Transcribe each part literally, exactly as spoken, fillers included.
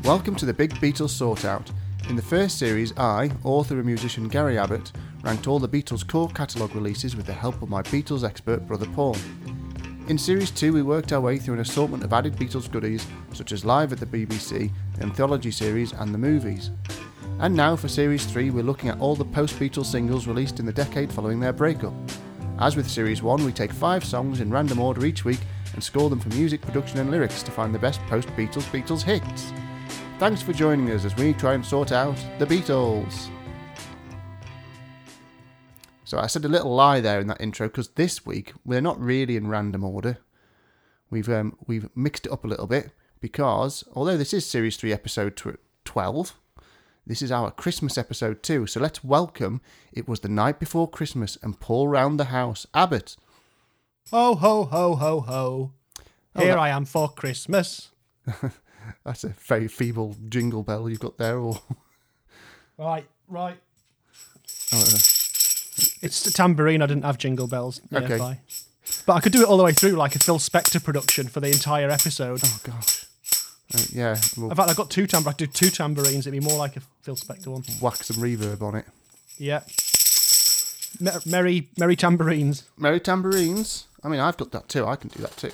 Welcome to the Big Beatles Sort Out. In the first series, I, author and musician Gary Abbott, ranked all the Beatles' core catalogue releases with the help of my Beatles expert brother Paul. In series two, we worked our way through an assortment of added Beatles goodies, such as Live at the B B C, the anthology series and the movies. And now for series three, we're looking at all the post-Beatles singles released in the decade following their breakup. As with series one, we take five songs in random order each week and score them for music, production and lyrics to find the best post-Beatles Beatles hits. Thanks for joining us as we try and sort out the Beatles. So I said a little lie there in that intro because this week we're not really in random order. We've um, we've mixed it up a little bit because although this is series three episode twelve, this is our Christmas episode too. So let's welcome It Was the Night Before Christmas and Paul Round the House. Abbott. Ho ho ho ho ho. Here Oh, that- I am for Christmas. That's a very feeble jingle bell you've got there. Or Right, right. oh, uh, It's the tambourine. I didn't have jingle bells Okay. nearby. But I could do it all the way through like a Phil Spector production for the entire episode. oh gosh. Uh, yeah, we'll In fact, I've got two tambourines. I do two tambourines. It'd be more like a Phil Spector one. whack some reverb on it. Yeah. Mer- merry, merry tambourines. Merry tambourines. I mean, I've got that too. I can do that too.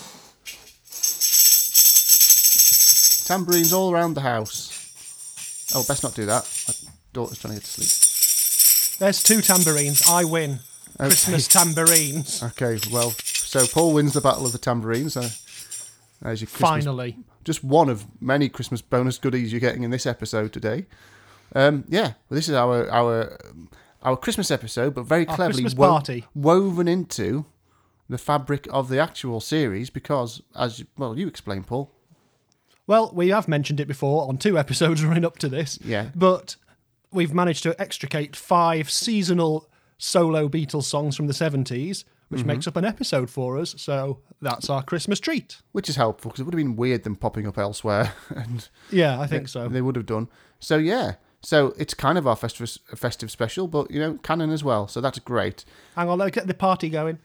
Tambourines all around the house. Oh, best not do that. My daughter's trying to get to sleep. There's two tambourines. I win. Okay. Christmas tambourines. Okay, well, so Paul wins the battle of the tambourines. Uh, there's your Christmas, Finally. just one of many Christmas bonus goodies you're getting in this episode today. Um, yeah, well, this is our our our Christmas episode, but very Our cleverly Christmas wo- party. woven into the fabric of the actual series because, as well, you explain, Paul. Well, we have mentioned it before on two episodes running up to this. Yeah. But we've managed to extricate five seasonal solo Beatles songs from the seventies, which Mm-hmm. makes up an episode for us. So that's our Christmas treat. Which is helpful because it would have been weird them popping up elsewhere, and Yeah, I think so. they would have done. So yeah, so it's kind of our festive festive special, but you know, canon as well. So that's great. Hang on, let's get the party going.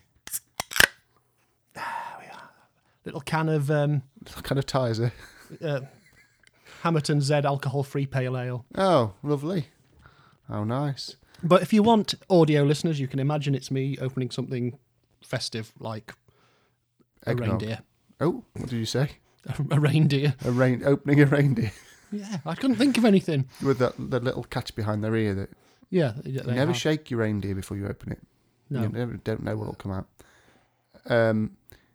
There we are. Little can of um, Kind of ties it. uh, Hamilton Z alcohol-free pale ale. Oh, lovely. Oh, nice. But if you want audio listeners, you can imagine it's me opening something festive like a Eggnog. reindeer. Oh, what did you say? A reindeer. A rain opening a reindeer Yeah, I couldn't think of anything. with that the little catch behind their ear that Yeah, they you never have. shake your reindeer before you open it. No. You never don't know what'll come out. Um.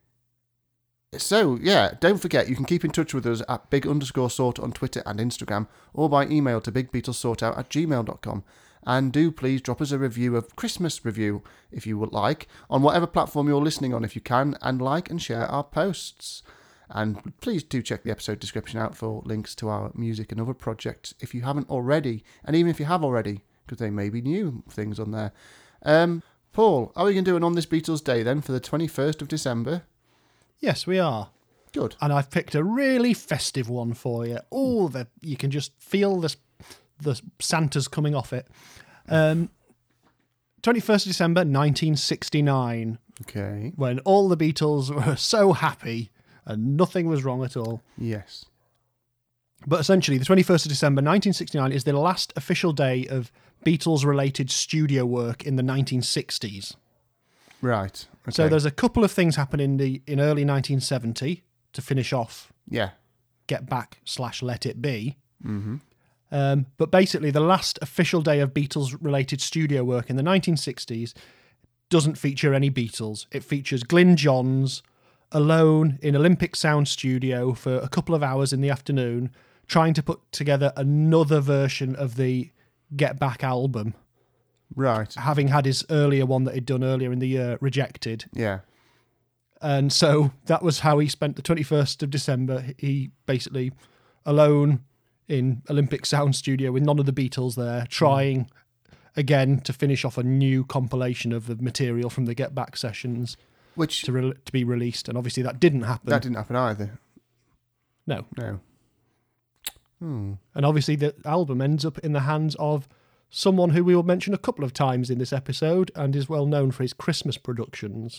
So, yeah, don't forget, you can keep in touch with us at big underscore sort on Twitter and Instagram, or by email to bigbeatlesortout at gmail dot com. And do please drop us a review, a Christmas review, if you would like, on whatever platform you're listening on if you can, and like and share our posts. And please do check the episode description out for links to our music and other projects if you haven't already, and even if you have already, because they may be new things on there. Um, Paul, are we going to do an On This Beatles Day then for the twenty-first of December? Yes, we are. Good. And I've picked a really festive one for you. Oh, the you can just feel the the Santa's coming off it. Um, twenty-first of December, nineteen sixty-nine, Okay. when all the Beatles were so happy and nothing was wrong at all. Yes. But essentially, the twenty-first of December, nineteen sixty-nine, is the last official day of Beatles-related studio work in the nineteen sixties. Right. Okay. So there's a couple of things happen in the in early nineteen seventy to finish off Yeah. Get Back slash Let It Be. Mm-hmm. Um, but basically, the last official day of Beatles-related studio work in the nineteen sixties doesn't feature any Beatles. It features Glyn Johns alone in Olympic Sound Studio for a couple of hours in the afternoon, trying to put together another version of the Get Back album, Right. having had his earlier one that he'd done earlier in the year rejected. Yeah. And so that was how he spent the twenty-first of December. He basically alone in Olympic Sound Studio with none of the Beatles there, trying again to finish off a new compilation of the material from the Get Back sessions Which to re- to be released. And obviously that didn't happen. that didn't happen either. No. No. Hmm. And obviously the album ends up in the hands of someone who we will mention a couple of times in this episode and is well known for his Christmas productions.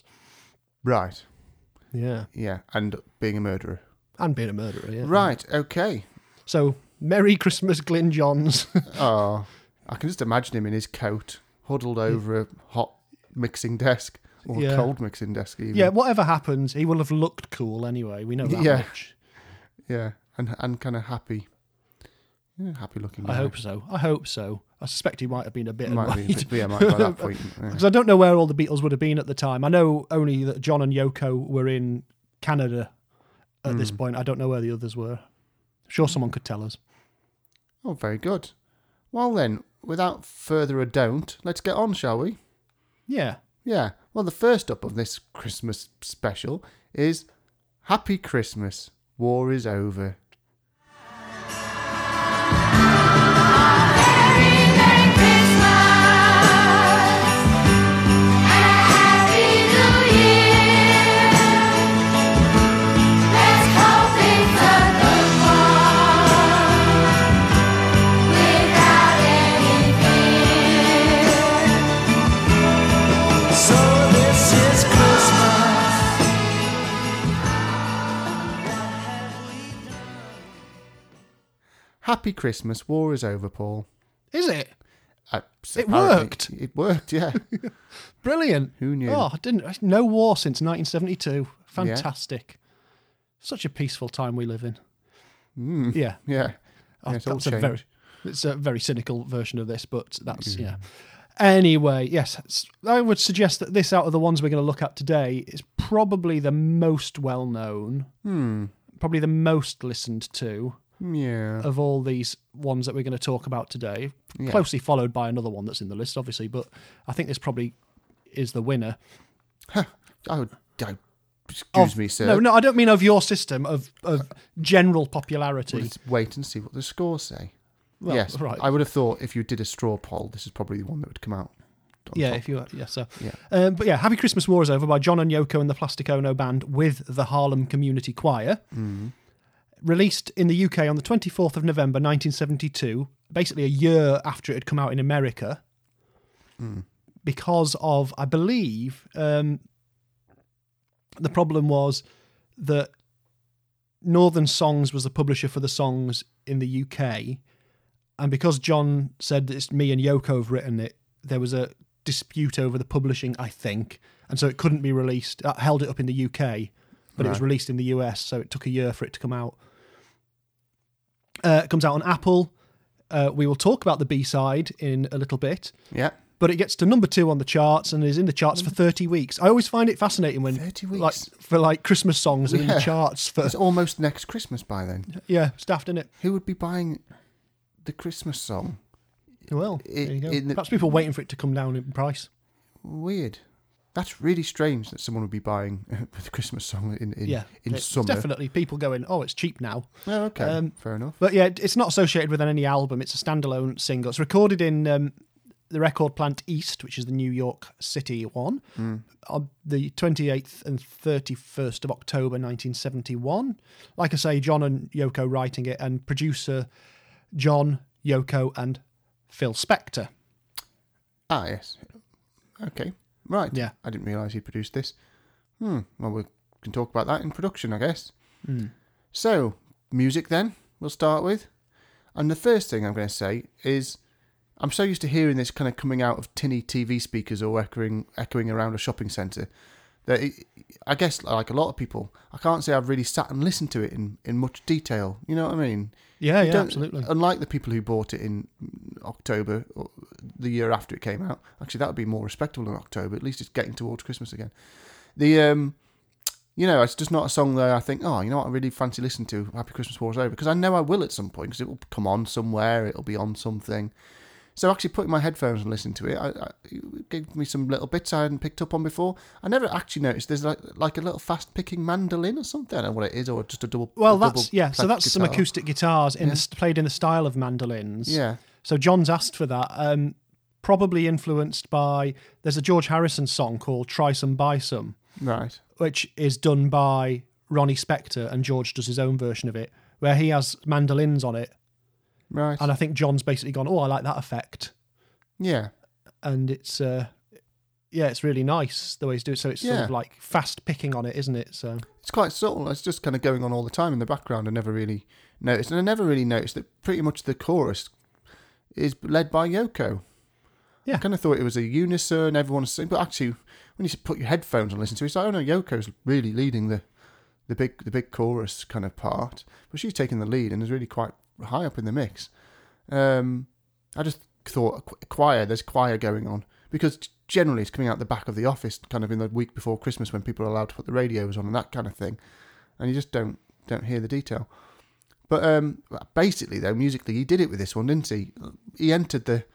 Right. Yeah. Yeah. And being a murderer. And being a murderer, yeah. Right. Okay. So, Merry Christmas, Glyn Johns. Oh, I can just imagine him in his coat, huddled over a hot mixing desk, or Yeah. a cold mixing desk even. Yeah, whatever happens, he will have looked cool anyway. We know that Yeah. much. Yeah, and and kind of happy. Yeah, happy looking. I guy. hope so. I hope so. I suspect he might have been a bit Might annoyed. be, a bit- yeah, might by that point. Yeah. Because I don't know where all the Beatles would have been at the time. I know only that John and Yoko were in Canada at this Hmm. point. I don't know where the others were. I'm sure someone could tell us. Oh, very good. Well then, without further ado, let's get on, shall we? Yeah. Yeah. Well, the first up of this Christmas special is Happy Christmas, War is Over. Happy Christmas, War is Over, Paul. Is it? Uh, It apparently- worked. It worked, yeah. Brilliant. Who knew? Oh, I didn't. No war since nineteen seventy-two. Fantastic. Such a peaceful time we live in. Mm, Yeah. yeah. Oh, Yeah, it's all that's a changed. very, it's a very cynical version of this, but that's, yeah. Anyway, yes, it's- I would suggest that this, out of the ones we're going to look at today, is probably the most well known, Hmm. probably the most listened to Yeah. of all these ones that we're going to talk about today. Yeah. Closely followed by another one that's in the list, obviously, but I think this probably is the winner. Oh, oh, excuse Of- me, sir. No, no, I don't mean of your system, of, of general popularity. Well, let's wait and see what the scores say. Well, yes, right. I would have thought if you did a straw poll, this is probably the one that would come out. on Yeah, top. if you yeah, so Yeah. Um, but yeah, Happy Christmas War is Over by John and Yoko and the Plastic Ono Band with the Harlem Community Choir. Mm. Released in the U K on the twenty-fourth of November nineteen seventy-two, basically a year after it had come out in America, Mm. because of, I believe, um, the problem was that Northern Songs was the publisher for the songs in the U K, and because John said it's me and Yoko have written it, there was a dispute over the publishing, I think, and so it couldn't be released. That held it up in the U K, but it was Right. released in the U S, so it took a year for it to come out. Uh, it comes out on Apple. Uh, we will talk about the B-side in a little bit, Yeah. but it gets to number two on the charts and is in the charts for thirty weeks. I always find it fascinating when thirty weeks. like for like Christmas songs are in Yeah. the charts for It's almost next Christmas by then. yeah, staffed in it. Who would be buying the Christmas song? Well, I- there you go. in the- Perhaps people waiting for it to come down in price. Weird. That's really strange that someone would be buying the Christmas song in in, Yeah, in it's summer. definitely people going, oh, it's cheap now. Oh, okay. Um, Fair enough. But yeah, it's not associated with any album. It's a standalone single. It's recorded in um, the Record Plant East, which is the New York City one, Mm. on the twenty-eighth and thirty-first of October nineteen seventy-one. Like I say, John and Yoko writing it, and producer John, Yoko, and Phil Spector. Ah, yes. Okay. Right. Yeah. I didn't realise he produced this. Hmm. Well, we can talk about that in production, I guess. Mm. So, music then, we'll start with. And the first thing I'm going to say is I'm so used to hearing this kind of coming out of tinny T V speakers or echoing, echoing around a shopping centre that it, I guess, like a lot of people, I can't say I've really sat and listened to it in, in much detail. You know what I mean? Yeah, You yeah, don't- absolutely. Unlike the people who bought it in October, or the year after it came out. Actually, that would be more respectable in October. At least it's getting towards Christmas again. The um, you know, it's just not a song that I think, oh, you know what, I really fancy listening to. Happy Christmas War is Over, because I know I will at some point, because it will come on somewhere. It'll be on something. So actually putting my headphones and listening to it, I, I, it gave me some little bits I hadn't picked up on before. I never actually noticed there's like like a little fast picking mandolin or something. I don't know what it is, or just a double. Well, a that's double yeah. So clef that's some guitar. acoustic guitars in Yeah. the, played in the style of mandolins. Yeah. So John's asked for that. Um, probably influenced by there's a George Harrison song called "Try Some Buy Some," Right. which is done by Ronnie Spector, and George does his own version of it, where he has mandolins on it. Right. And I think John's basically gone, "Oh, I like that effect," Yeah. and it's uh, yeah, it's really nice the way he's doing it. So it's sort Yeah. of like fast picking on it, isn't it? So It's quite subtle. It's just kind of going on all the time in the background. I never really noticed. And I never really noticed that pretty much the chorus is led by Yoko. Yeah. I kind of thought it was a unison, everyone's singing. But actually, when you put your headphones on and listen to it, it's like, oh no, Yoko's really leading the, the big the big chorus kind of part. But she's taking the lead and is really quite high up in the mix. Um, I just thought, a choir, there's choir going on. Because generally it's coming out the back of the office kind of in the week before Christmas when people are allowed to put the radios on and that kind of thing. And you just don't don't hear the detail. But um, basically, though, musically, he did it with this one, didn't he? He entered the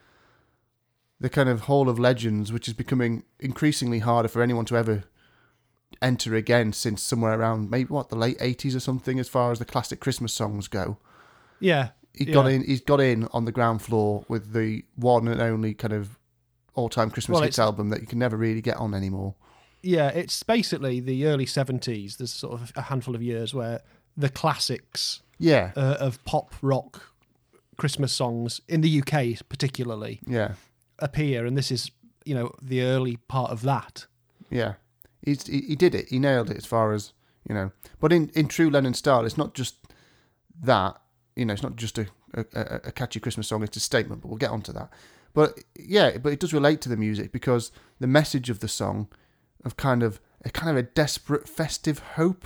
the kind of Hall of Legends, which is becoming increasingly harder for anyone to ever enter again since somewhere around maybe, what, the late eighties or something, as far as the classic Christmas songs go. yeah, He yeah. got in. He's got in on the ground floor with the one and only kind of all-time Christmas Well, hits it's- album that you can never really get on anymore. Yeah, it's basically the early seventies. There's sort of a handful of years where the classics Yeah, uh, of pop rock Christmas songs in the U K particularly yeah, appear, and this is, you know, the early part of that. yeah. He's, he he did it. He nailed it as far as, you know. But in, in true Lennon style, it's not just that. You know, it's not just a, a, a catchy Christmas song. It's a statement, but we'll get onto that. But yeah, but it does relate to the music because the message of the song of kind of a kind of a desperate festive hope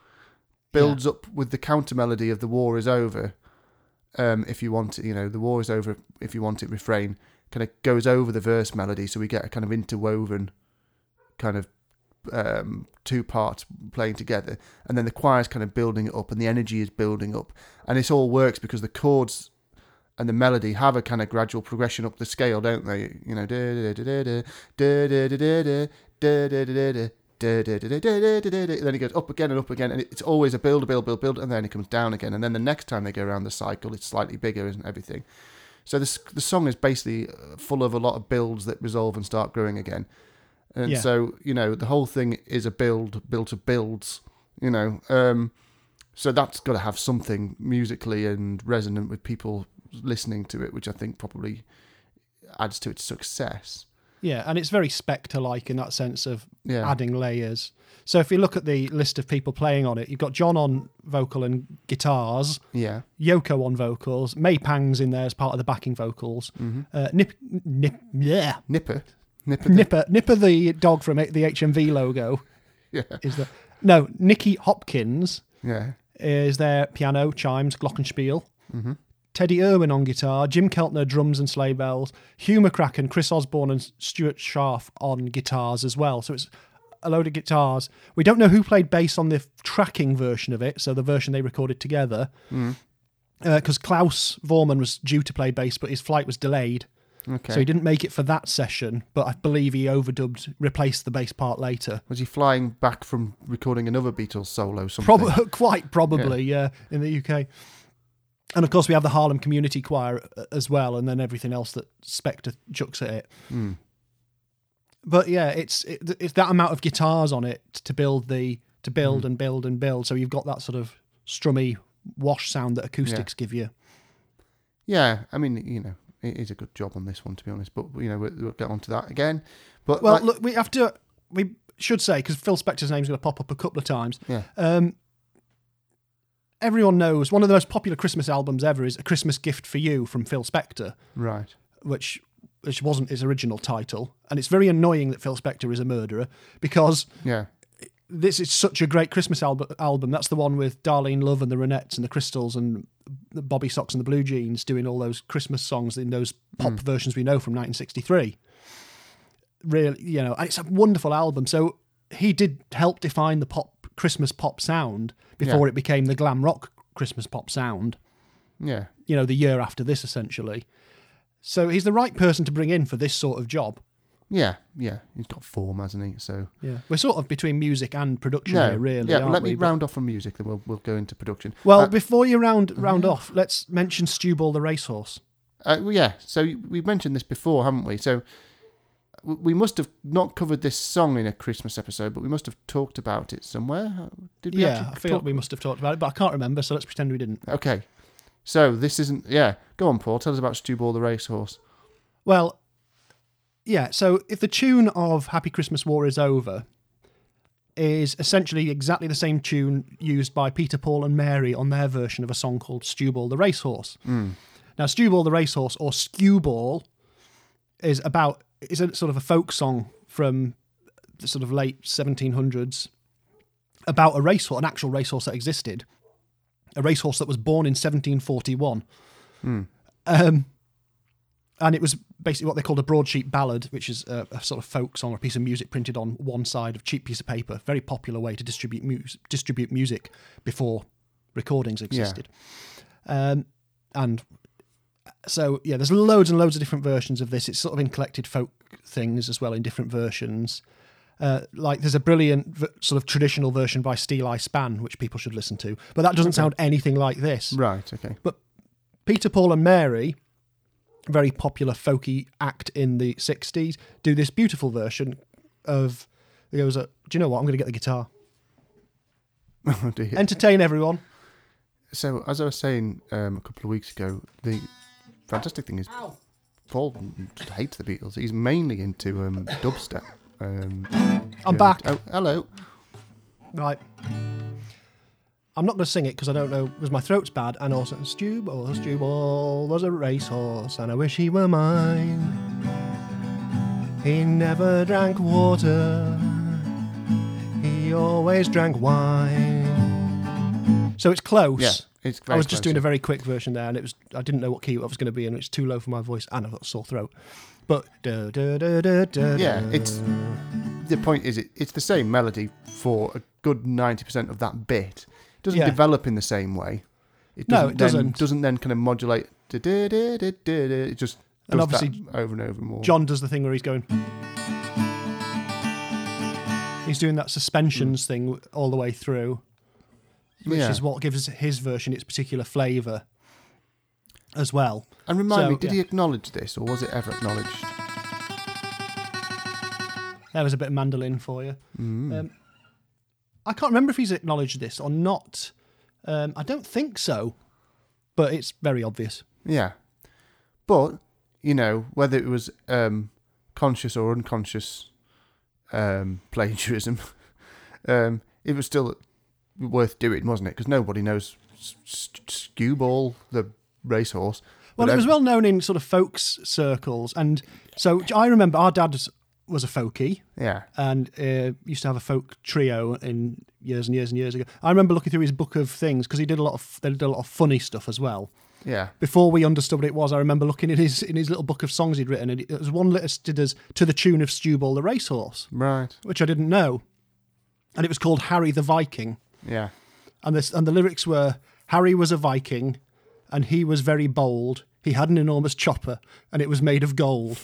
builds up with the counter melody of "The war is over." Um, if you want it, you know, "The war is over." If you want it, refrain kind of goes over the verse melody, so we get a kind of interwoven kind of um, two parts playing together, and then the choir's kind of building it up, and the energy is building up, and this all works because the chords and the melody have a kind of gradual progression up the scale, don't they? You know, da da da da da da da da da da da da. Then it goes up again and up again, and it's always a build, build, build, build, and then it comes down again. And then the next time they go around the cycle, it's slightly bigger, isn't everything? So this the song is basically full of a lot of builds that resolve and start growing again. And Yeah. so, you know, the whole thing is a build, built of builds, you know. Um, so that's got to have something musically and resonant with people listening to it, which I think probably adds to its success. Yeah, and it's very Spectre-like in that sense of Yeah. adding layers. So if you look at the list of people playing on it, you've got John on vocal and guitars, Yeah. Yoko on vocals, May Pang's in there as part of the backing vocals, Mm-hmm. uh, Nip, Nip, yeah, Nipper. Nipper. the- Nipper, Nipper the dog from the H M V logo Yeah. is the no Nicky Hopkins Yeah. is there, piano, chimes, glockenspiel. Mm-hmm. Teddy Irwin on guitar, Jim Keltner drums and sleigh bells, Hugh McCracken, Chris Osborne and Stuart Scharf on guitars as well. So it's a load of guitars. We don't know who played bass on the tracking version of it, so the version they recorded together, Mm. because Klaus Vormann was due to play bass, but his flight was delayed. Okay. So he didn't make it for that session, but I believe he overdubbed, replaced the bass part later. Was he flying back from recording another Beatles solo? Something? Prob- quite probably, yeah. in the U K. And of course, we have the Harlem Community Choir as well, and then everything else that Spectre chucks at it. Mm. But yeah, it's it, it's that amount of guitars on it to build the to build Mm. and build and build. So you've got that sort of strummy wash sound that acoustics give you. Yeah, I mean, you know, it is a good job on this one, to be honest. But, you know, we'll, we'll get on to that again. But Well, like- look, we have to. We should say, because Phil Spector's name's going to pop up a couple of times. yeah, Um, everyone knows one of the most popular Christmas albums ever is "A Christmas Gift for You" from Phil Spector, right. which which wasn't his original title, and it's very annoying that Phil Spector is a murderer because Yeah, this is such a great Christmas album. Album that's the one with Darlene Love and the Ronettes and the Crystals and the Bobby Sox and the Blue Jeans doing all those Christmas songs in those pop Mm. versions we know from nineteen sixty-three. Really, you know, and it's a wonderful album. So he did help define the pop Christmas pop sound before Yeah. it became the glam rock Christmas pop sound. yeah, You know, the year after this, essentially. So he's the right person to bring in for this sort of job. yeah, yeah. He's got form, hasn't he? So Yeah, we're sort of between music and production no, here, really. yeah. aren't Let we? me But- round off from music, then we'll we'll go into production. Well, Uh, before you round round off, let's mention Stewball the racehorse. Uh, well, yeah, so we've mentioned this before, haven't we? So w- we must have not covered this song in a Christmas episode, but we must have talked about it somewhere. Did we Yeah, actually I feel talk- like we must have talked about it, but I can't remember, so let's pretend we didn't. Okay, so this isn't... Yeah, go on, Paul, tell us about Stewball the racehorse. Well, Yeah, so if the tune of Happy Christmas War is Over is essentially exactly the same tune used by Peter, Paul and Mary on their version of a song called Stewball the Racehorse. Mm. Now, Stewball the Racehorse, or Skewball, is about is a sort of a folk song from the sort of late seventeen hundreds about a racehorse, an actual racehorse that existed, a racehorse that was born in seventeen forty-one. Mm. Um, and it was basically what they called a broadsheet ballad, which is a, a sort of folk song or a piece of music printed on one side of a cheap piece of paper. Very popular way to distribute mu- distribute music before recordings existed. Yeah. Um, and so, yeah, there's loads and loads of different versions of this. It's sort of in collected folk things as well in different versions. Uh, like there's a brilliant v- sort of traditional version by Steel Eye Span, which people should listen to. But that doesn't okay. sound anything like this. Right, okay. But Peter, Paul and Mary, very popular folky act in the sixties, do this beautiful version of, it goes, uh, do you know what, I'm going to get the guitar. Oh dear. Entertain everyone. So, as I was saying um, a couple of weeks ago, the fantastic thing is Ow. Paul just hates the Beatles. He's mainly into um, dubstep. Um, I'm back. Oh, hello. Right. I'm not going to sing it because I don't know, because my throat's bad, and also Stewball, Stewball was a racehorse and I wish he were mine. He never drank water, he always drank wine. So it's close. Yeah, it's very I was just close, doing yeah. a very quick version there, and it was I didn't know what key I was going to be in, it's too low for my voice, and I've got a sore throat. But da, da, da, da, da, yeah, it's the point is it, it's the same melody for a good ninety percent of that bit. It doesn't yeah. develop in the same way. It no, doesn't it then, doesn't. Doesn't then kind of modulate. Da, da, da, da, da, da. It just does and obviously that over and over more. John does the thing where he's going. He's doing that suspensions mm. thing all the way through, which yeah. is what gives his version its particular flavour as well. And remind so, me, did yeah. he acknowledge this, or was it ever acknowledged? There was a bit of mandolin for you. Mm. Um, I can't remember if he's acknowledged this or not. Um, I don't think so, but it's very obvious. Yeah. But, you know, whether it was um, conscious or unconscious um, plagiarism, um, it was still worth doing, wasn't it? Because nobody knows Skewball, the racehorse. Well, it was well known in sort of folks circles. And so I remember our dad was a folkie. Yeah. And uh, used to have a folk trio in years and years and years ago. I remember looking through his book of things because he did a lot of they did a lot of funny stuff as well. Yeah. Before we understood what it was, I remember looking in his in his little book of songs he'd written, and it was one listed as to the tune of Stewball the Racehorse. Right. Which I didn't know. And it was called Harry the Viking. Yeah. And this and the lyrics were Harry was a Viking and he was very bold. He had an enormous chopper and it was made of gold.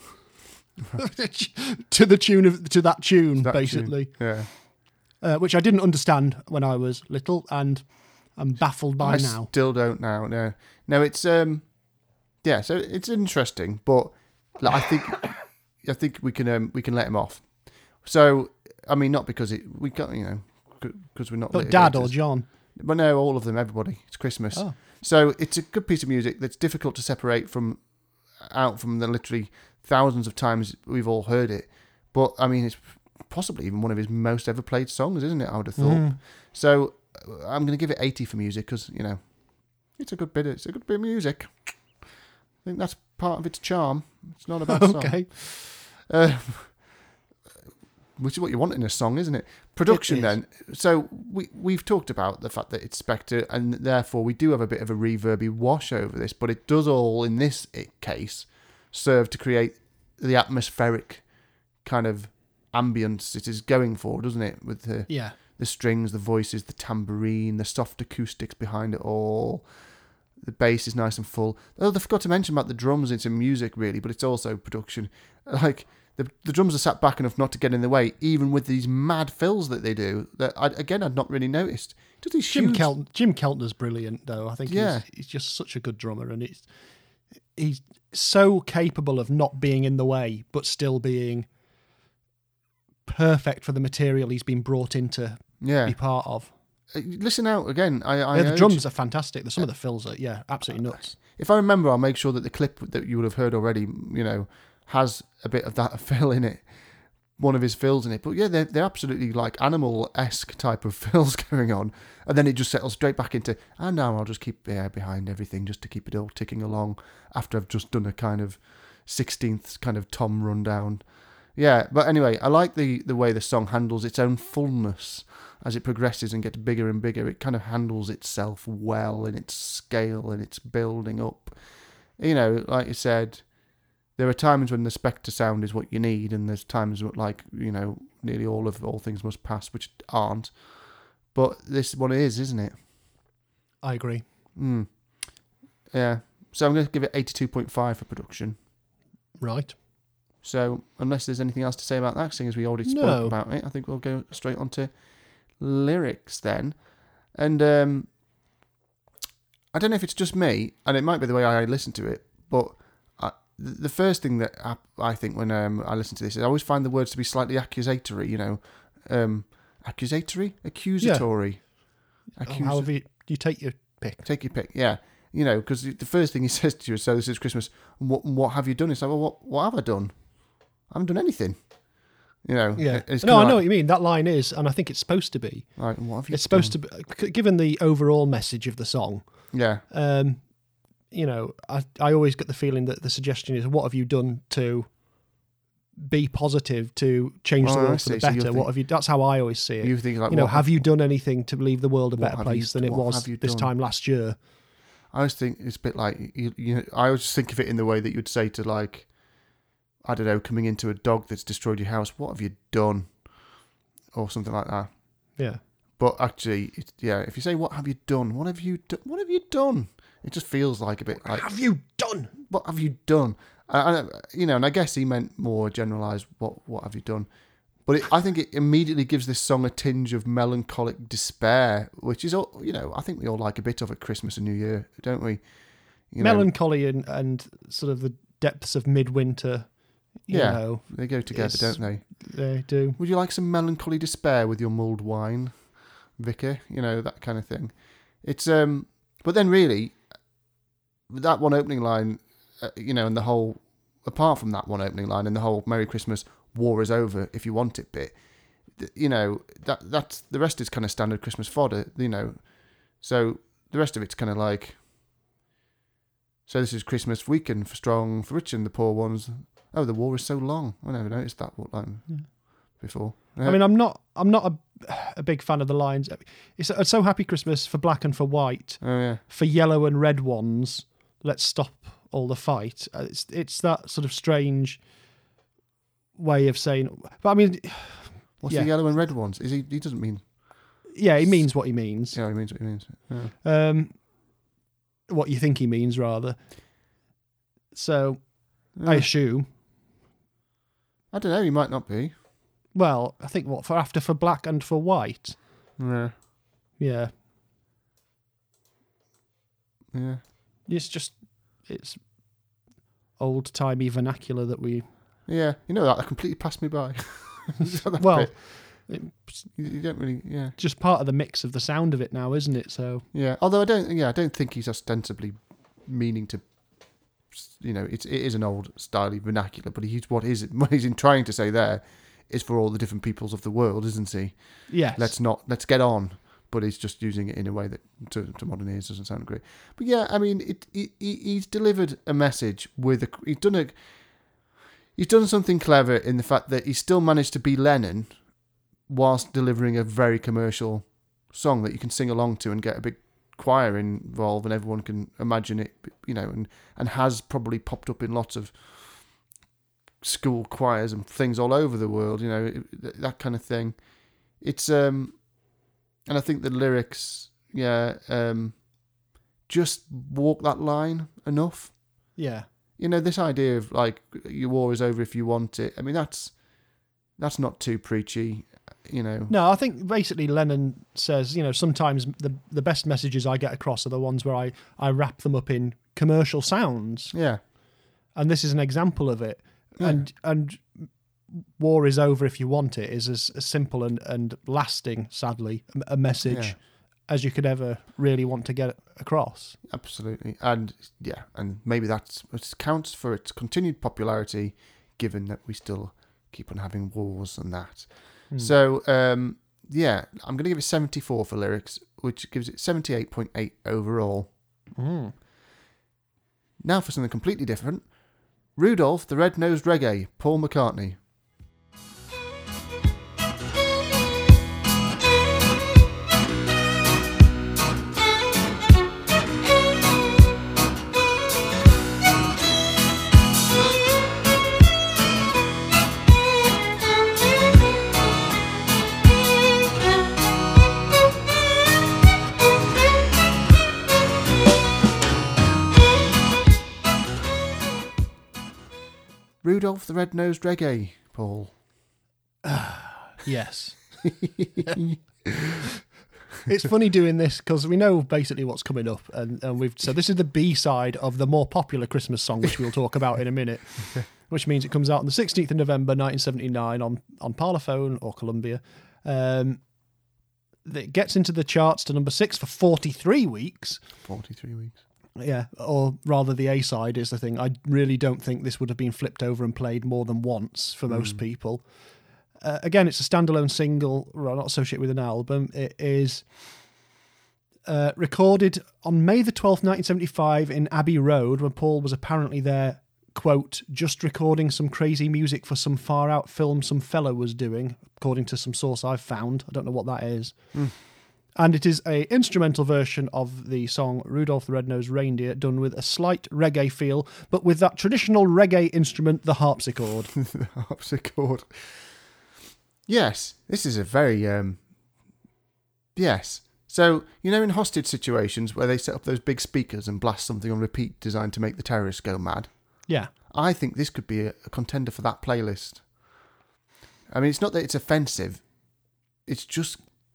to the tune of to that tune, that basically. Tune. Yeah. Uh, which I didn't understand when I was little, and I'm baffled by I now. Still don't now. No, no. It's um, yeah. So it's interesting, but like, I think I think we can um, we can let him off. So I mean, not because it we got you know because we're not. But Dad or John? But no, all of them, everybody. It's Christmas, oh. so it's a good piece of music that's difficult to separate from out from the literally thousands of times we've all heard it. But I mean, it's possibly even one of his most ever played songs, isn't it? I would have thought. Mm. So I'm going to give it eighty for music because you know it's a good bit. Of, it's a good bit of music. I think that's part of its charm. It's not a bad song. Okay. Uh, which is what you want in a song, isn't it? Production, it then. So we we've talked about the fact that it's Spector, and therefore we do have a bit of a reverby wash over this. But it does all in this case serve to create the atmospheric kind of ambience it is going for, doesn't it? With the yeah. the strings, the voices, the tambourine, the soft acoustics behind it all. The bass is nice and full. Oh, I forgot to mention about the drums. It's in music, really, but it's also production. Like, the the drums are sat back enough not to get in the way, even with these mad fills that they do. That I, again, I'd not really noticed. Does these Jim, huge... Kel- Jim Keltner's brilliant, though. I think yeah. he's, he's just such a good drummer, and it's he's so capable of not being in the way, but still being perfect for the material he's been brought in to yeah. be part of. Uh, listen out again. I, I yeah, the urge... drums are fantastic. There's some of the fills are yeah, absolutely nuts. If I remember, I'll make sure that the clip that you would have heard already, you know, has a bit of that fill in it, one of his fills in it. But yeah, they're, they're absolutely like animal-esque type of fills going on. And then it just settles straight back into, and now I'll just keep yeah, behind everything just to keep it all ticking along after I've just done a kind of sixteenth kind of Tom rundown. Yeah, but anyway, I like the, the way the song handles its own fullness as it progresses and gets bigger and bigger. It kind of handles itself well in its scale and its building up. You know, like you said, there are times when the Spectre sound is what you need, and there's times like, you know, nearly all of All Things Must Pass, which aren't. But this one is, isn't it? I agree. Mm. Yeah. So I'm going to give it eighty-two point five for production. Right. So unless there's anything else to say about that, seeing as we already spoke No. about it, I think we'll go straight on to lyrics then. And um, I don't know if it's just me, and it might be the way I listen to it, but I, the first thing that I, I think when um, I listen to this is I always find the words to be slightly accusatory, you know. Um, accusatory? Accusatory. Yeah. Accus- However you, you take your pick. Take your pick, yeah. You know, because the first thing he says to you is, so this is Christmas, what, what have you done? It's like, well, what, what have I done? I haven't done anything. You know, Yeah. it's No, I like, know what you mean. That line is, and I think it's supposed to be. Right, what have you It's supposed done? to be, given the overall message of the song. Yeah. Um, you know, I I always get the feeling that the suggestion is, what have you done to be positive, to change the Oh, I world for the see. So you better? think- what have you? That's how I always see it. You think like, you know, what have you done anything to leave the world a what better have place you- than it what was have you this done? time last year? I always think it's a bit like you, you. I always think of it in the way that you'd say to, like, I don't know, coming into a dog that's destroyed your house. What have you done, or something like that. Yeah. But actually, it, yeah, if you say what have you done, what have you done? What have you done? It just feels like a bit like, Have you done? what have you done? And, and, you know, and I guess he meant more generalised. What what have you done? But it, I think it immediately gives this song a tinge of melancholic despair, which is all, you know, I think we all like a bit of at Christmas and New Year, don't we? You know, Melancholy and, and sort of the depths of midwinter. You Yeah. know, they go together, it's- don't they? they do. Would you like some melancholy despair with your mulled wine, Vicar? You know, that kind of thing. It's um, but then really, that one opening line, uh, you know, and the whole, apart from that one opening line and the whole Merry Christmas, war is over if you want it bit, th- you know, that that's the rest is kind of standard Christmas fodder, you know. So the rest of it's kind of like, so this is Christmas weekend for strong, for rich and the poor ones. Oh, the war is so long. I never noticed that line Yeah. before. I mean, I'm not, I'm not a, a big fan of the lines. It's, it's so happy Christmas for black and for white, oh yeah, for yellow and red ones. Let's stop all the fight. Uh, It's, it's that sort of strange way of saying. But I mean, what's Yeah. the yellow and red ones? Is he? He doesn't mean. yeah, he means what he means. Yeah, he means what he means. Yeah. Um, what you think he means, rather. So I Yeah. assume. I don't know. He might not be. Well, I think what for after for black and for white. Yeah, Yeah, yeah. it's just it's old timey vernacular that we. Yeah, you know that, that completely passed me by. That Well, bit, it's you, you don't really, yeah, just part of the mix of the sound of it now, isn't it? So yeah. Although I don't, yeah, I don't think he's ostensibly meaning to. You know, it's it is an old styly vernacular, but he's what is what he's in trying to say there is for all the different peoples of the world, isn't he? yes, Let's not let's get on. But he's just using it in a way that to, to modern ears doesn't sound great. But yeah, I mean, it, he, he's delivered a message with a he's done a he's done something clever in the fact that he's still managed to be Lennon whilst delivering a very commercial song that you can sing along to and get a big choir involved and everyone can imagine it, you know, and, and has probably popped up in lots of school choirs and things all over the world, you know, that kind of thing. It's um. And I think the lyrics, yeah, um, just walk that line enough. yeah, You know, this idea of like your war is over if you want it. I mean, that's that's not too preachy. You know. no, I think basically Lennon says, you know, sometimes the the best messages I get across are the ones where I I wrap them up in commercial sounds, Yeah. and this is an example of it. Yeah. And and war is over if you want it is as, as simple and, and lasting, sadly, a, a message Yeah. as you could ever really want to get across. Absolutely. And yeah, and maybe that's it counts for its continued popularity, given that we still keep on having wars and that. Mm. So, um, yeah, I'm going to give it seventy-four for lyrics, which gives it seventy-eight point eight overall. Mm. Now for something completely different. Rudolph the Red-Nosed Reggae, Paul McCartney. Rudolph the Red-Nosed Reggae, Paul. Yes. It's funny doing this because we know basically what's coming up, and, and we've so this is the B side of the more popular Christmas song, which we'll talk about in a minute. Which means it comes out on the sixteenth of November, nineteen seventy-nine, on on Parlophone or Columbia. Um, it gets into the charts to number six for forty-three weeks. Forty-three weeks. Yeah, or rather the A-side is the thing. I really don't think this would have been flipped over and played more than once for most Mm. people. Uh, again, it's a standalone single, well, not associated with an album. It is uh, recorded on May the twelfth, nineteen seventy-five in Abbey Road, when Paul was apparently there, quote, just recording some crazy music for some far-out film some fellow was doing, according to some source I've found. I don't know what that is. Mm. And it is a instrumental version of the song Rudolph the Red-Nosed Reindeer, done with a slight reggae feel, but with that traditional reggae instrument, the harpsichord. The harpsichord. Yes, this is a very... Um, yes. So, you know in hostage situations where they set up those big speakers and blast something on repeat designed to make the terrorists go mad? Yeah. I think this could be a, a contender for that playlist. I mean, it's not that it's offensive. It's just...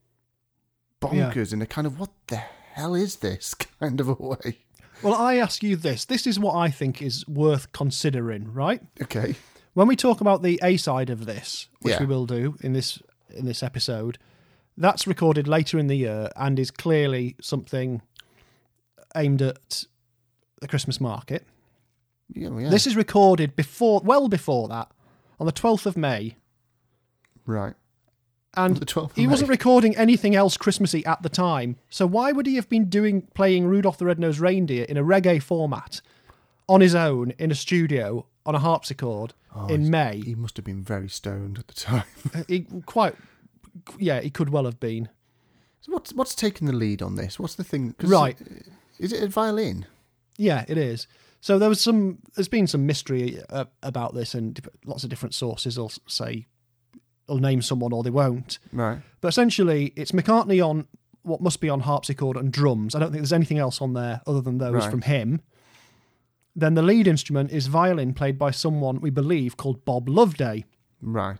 bonkers yeah. in a kind of, what the hell is this kind of a way. Well, I ask you this. This is what I think is worth considering, right? Okay. When we talk about the A side of this, which yeah. we will do in this in this episode, that's recorded later in the year and is clearly something aimed at the Christmas market. Yeah, well, yeah. This is recorded before, well before that, on the twelfth of May. Right. And he wasn't recording anything else Christmassy at the time. So why would he have been doing playing Rudolph the Red-Nosed Reindeer in a reggae format on his own in a studio on a harpsichord oh, in May? He must have been very stoned at the time. he quite, yeah, he could well have been. So what's what's taking the lead on this? What's the thing? Right. Is it a violin? Yeah, it is. So there was some. There's been some mystery uh, about this, and lots of different sources will say. They'll name someone or they won't. Right. But essentially, it's McCartney on what must be on harpsichord and drums. I don't think there's anything else on there other than those right. from him. Then the lead instrument is violin, played by someone we believe called Bob Loveday. Right.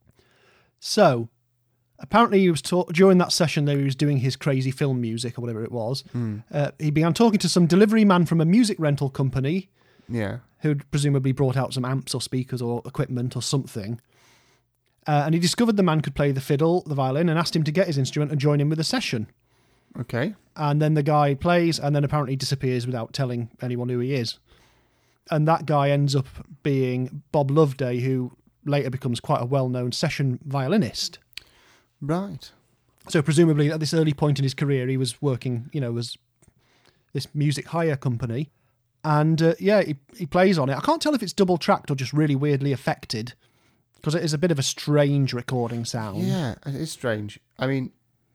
So, apparently he was ta- during that session that he was doing his crazy film music or whatever it was, mm. uh, he began talking to some delivery man from a music rental company yeah. who'd presumably brought out some amps or speakers or equipment or something. Uh, and he discovered the man could play the fiddle, the violin, and asked him to get his instrument and join him with a session. Okay. And then the guy plays and then apparently disappears without telling anyone who he is. And that guy ends up being Bob Loveday, who later becomes quite a well-known session violinist. Right. So presumably at this early point in his career, he was working, you know, as this music hire company. And uh, yeah, he, he plays on it. I can't tell if it's double-tracked or just really weirdly affected. Because it is a bit of a strange recording sound. Yeah, it is strange. I mean,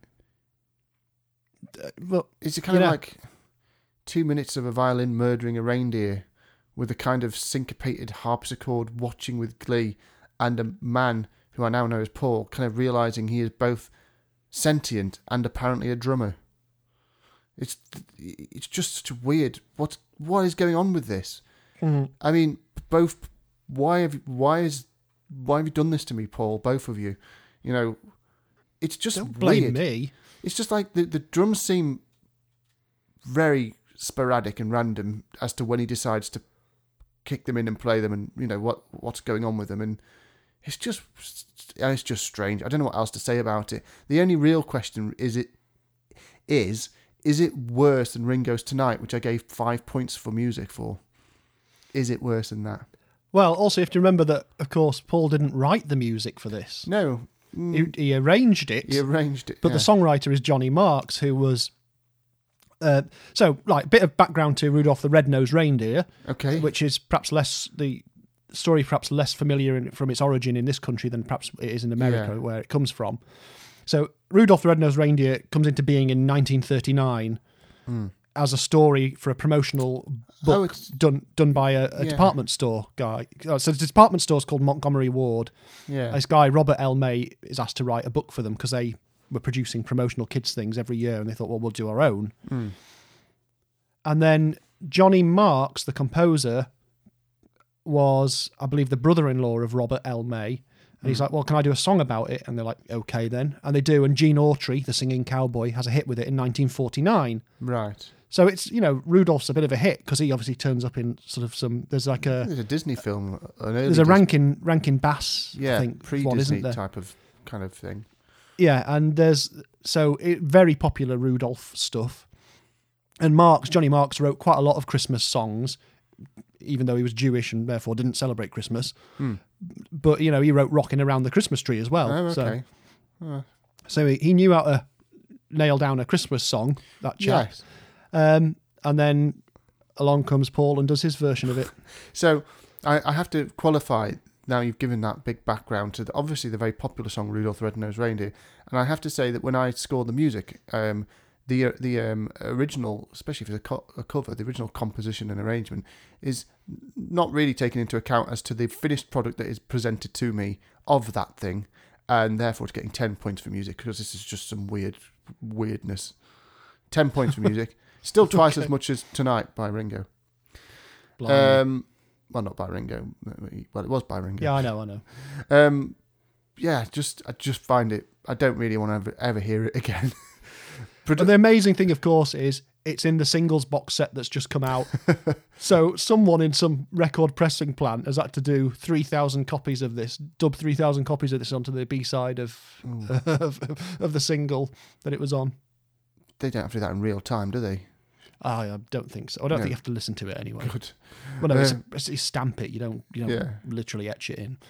uh, well, is it kind of know, like two minutes of a violin murdering a reindeer with a kind of syncopated harpsichord watching with glee and a man who I now know as Paul kind of realising he is both sentient and apparently a drummer. It's it's just such a weird... What, what is going on with this? Mm. I mean, both... Why have why is... Why have you done this to me, Paul? Both of you. You know, it's just Don't blame weird. me. It's just like the, the drums seem very sporadic and random as to when he decides to kick them in and play them and, you know, what what's going on with them. And it's just it's just strange. I don't know what else to say about it. The only real question is it is, is it worse than Ringo's Tonight, which I gave five points for music for? Is it worse than that? Well, also you have to remember that, of course, Paul didn't write the music for this. No. Mm, He, he arranged it. he arranged it. But yeah. the songwriter is Johnny Marks, who was... Uh, so, like, a bit of background to Rudolph the Red-Nosed Reindeer, Okay. which is perhaps less... The story perhaps less familiar in, from its origin in this country than perhaps it is in America, Yeah. where it comes from. So, Rudolph the Red-Nosed Reindeer comes into being in nineteen thirty-nine Mm. as a story for a promotional book Oh, it's- done done by a, a Yeah. department store guy. Uh, So, the department store is called Montgomery Ward. Yeah. This guy, Robert L. May, is asked to write a book for them because they were producing promotional kids things every year, and they thought, well, we'll do our own. Mm. And then Johnny Marks, the composer, was, I believe, the brother-in-law of Robert L. May. And he's like, well, can I do a song about it? And they're like, okay, then. And they do. And Gene Autry, the singing cowboy, has a hit with it in nineteen forty-nine. Right. So it's, you know, Rudolph's a bit of a hit because he obviously turns up in sort of some, there's like a, There's a Disney film. An early there's a Dis- Rankin, Rankin Bass, yeah, I think, one, pre-Disney isn't there? type of kind of thing. Yeah, and there's so it, very popular Rudolph stuff. And Marks, Johnny Marks, wrote quite a lot of Christmas songs, even though he was Jewish and therefore didn't celebrate Christmas. Hmm. But you know, he wrote "Rocking Around the Christmas Tree" as well. Oh, So, okay. Oh, so he, he knew how to nail down a Christmas song. That chap. yes. Um, and then along comes Paul and does his version of it. So I, I have to qualify. Now you've given that big background to the, obviously the very popular song Rudolph the Red-Nosed Reindeer, and I have to say that when I score the music, um, the uh, the um, original, especially for the co- a cover, the original composition and arrangement is not really taken into account as to the finished product that is presented to me of that thing, and therefore it's getting ten points for music because this is just some weird weirdness. Ten points for music, still twice Okay. as much as Tonight by Ringo. Blimey. Um, well, not by Ringo. Well, it was by Ringo. yeah, I know, I know. Um, yeah, just I just find it. I don't really want to ever, ever hear it again. Produ- But the amazing thing, of course, is it's in the singles box set that's just come out. So someone in some record pressing plant has had to do three thousand copies of this, dub three thousand copies of this onto the B-side of, of of the single that it was on. They don't have to do that in real time, do they? I uh, don't think so. I don't No. think you have to listen to it anyway. Good. Well, no, it's, Um, it's, you stamp it. You don't. You don't Yeah. literally etch it in.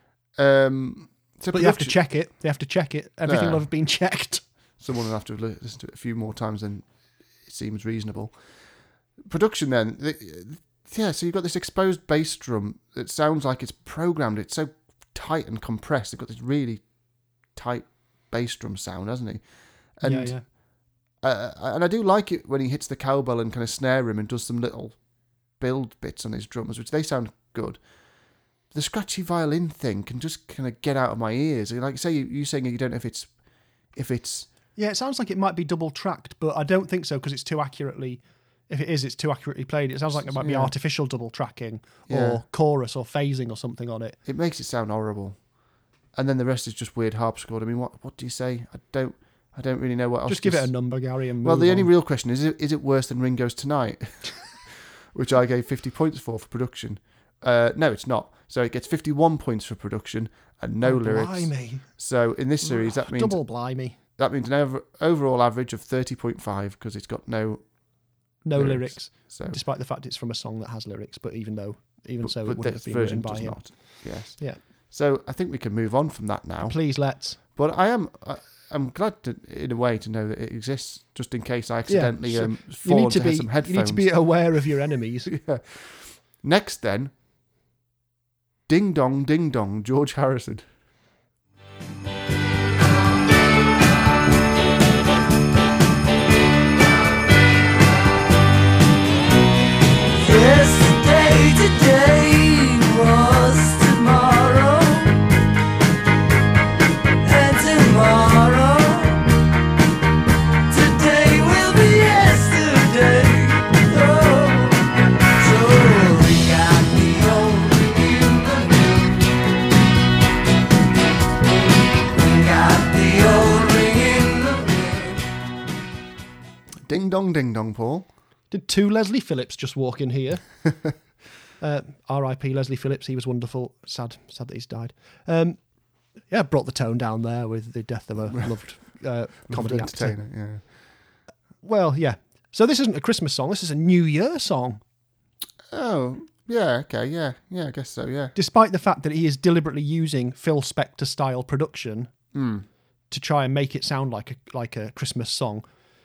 Um, so But you have to production- check it. They have to check it. Everything Yeah. will have been checked. Someone will have to li- listen to it a few more times than it seems reasonable. Production then, the, yeah. So you've got this exposed bass drum that sounds like it's programmed. It's so tight and compressed. They've got this really tight bass drum sound, hasn't he? And yeah, yeah. Uh, and I do like it when he hits the cowbell and kind of snare him and does some little build bits on his drums, which they sound good. The scratchy violin thing can just kind of get out of my ears. Like, say you, you saying you don't know if it's if it's Yeah, it sounds like it might be double tracked, but I don't think so because it's too accurately. If it is, it's too accurately played. It sounds like it might be Yeah. artificial double tracking Yeah. or chorus or phasing or something on it. it makes it sound horrible. And then the rest is just weird harpsichord. I mean, what what do you say? I don't I don't really know what else. Just to give it s- a number, Gary, and move Well, the only on. real question is: is it, is it worse than Ringo's Tonight, which I gave fifty points for for production? Uh, no, it's not. So it gets fifty-one points for production and no Oh, lyrics. Blimey. So in this series, that means Double blimey. that means an over, overall average of thirty point five because it's got no No lyrics. lyrics. So, Despite the fact it's from a song that has lyrics, but even though, even but, so, but it wouldn't this have been version written by does him. not. Yes. Yeah. So I think we can move on from that now. Please let's. But I am. I, I'm glad, to, in a way, to know that it exists, just in case I accidentally so um, You fall need to into be. some You headphones. need to be aware of your enemies. Yeah. Next, then, Ding Dong, Ding Dong, George Harrison. Yesterday, today was tomorrow, and tomorrow, today will be yesterday. Oh, so ring out the old ring in the ring. Ring out the old ring in the ring. Ding Dong, Ding Dong, Paul. Did two Leslie Phillips just walk in here? uh, R I P Leslie Phillips. He was wonderful. Sad, sad that he's died. Um, yeah, brought the tone down there with the death of a loved uh, comedy actor. Entertainer, yeah. Well, yeah. So this isn't a Christmas song. This is a New Year song. Oh, Yeah, okay, yeah, yeah, I guess so, yeah. Despite the fact that he is deliberately using Phil Spector style production Mm. to try and make it sound like a like a Christmas song.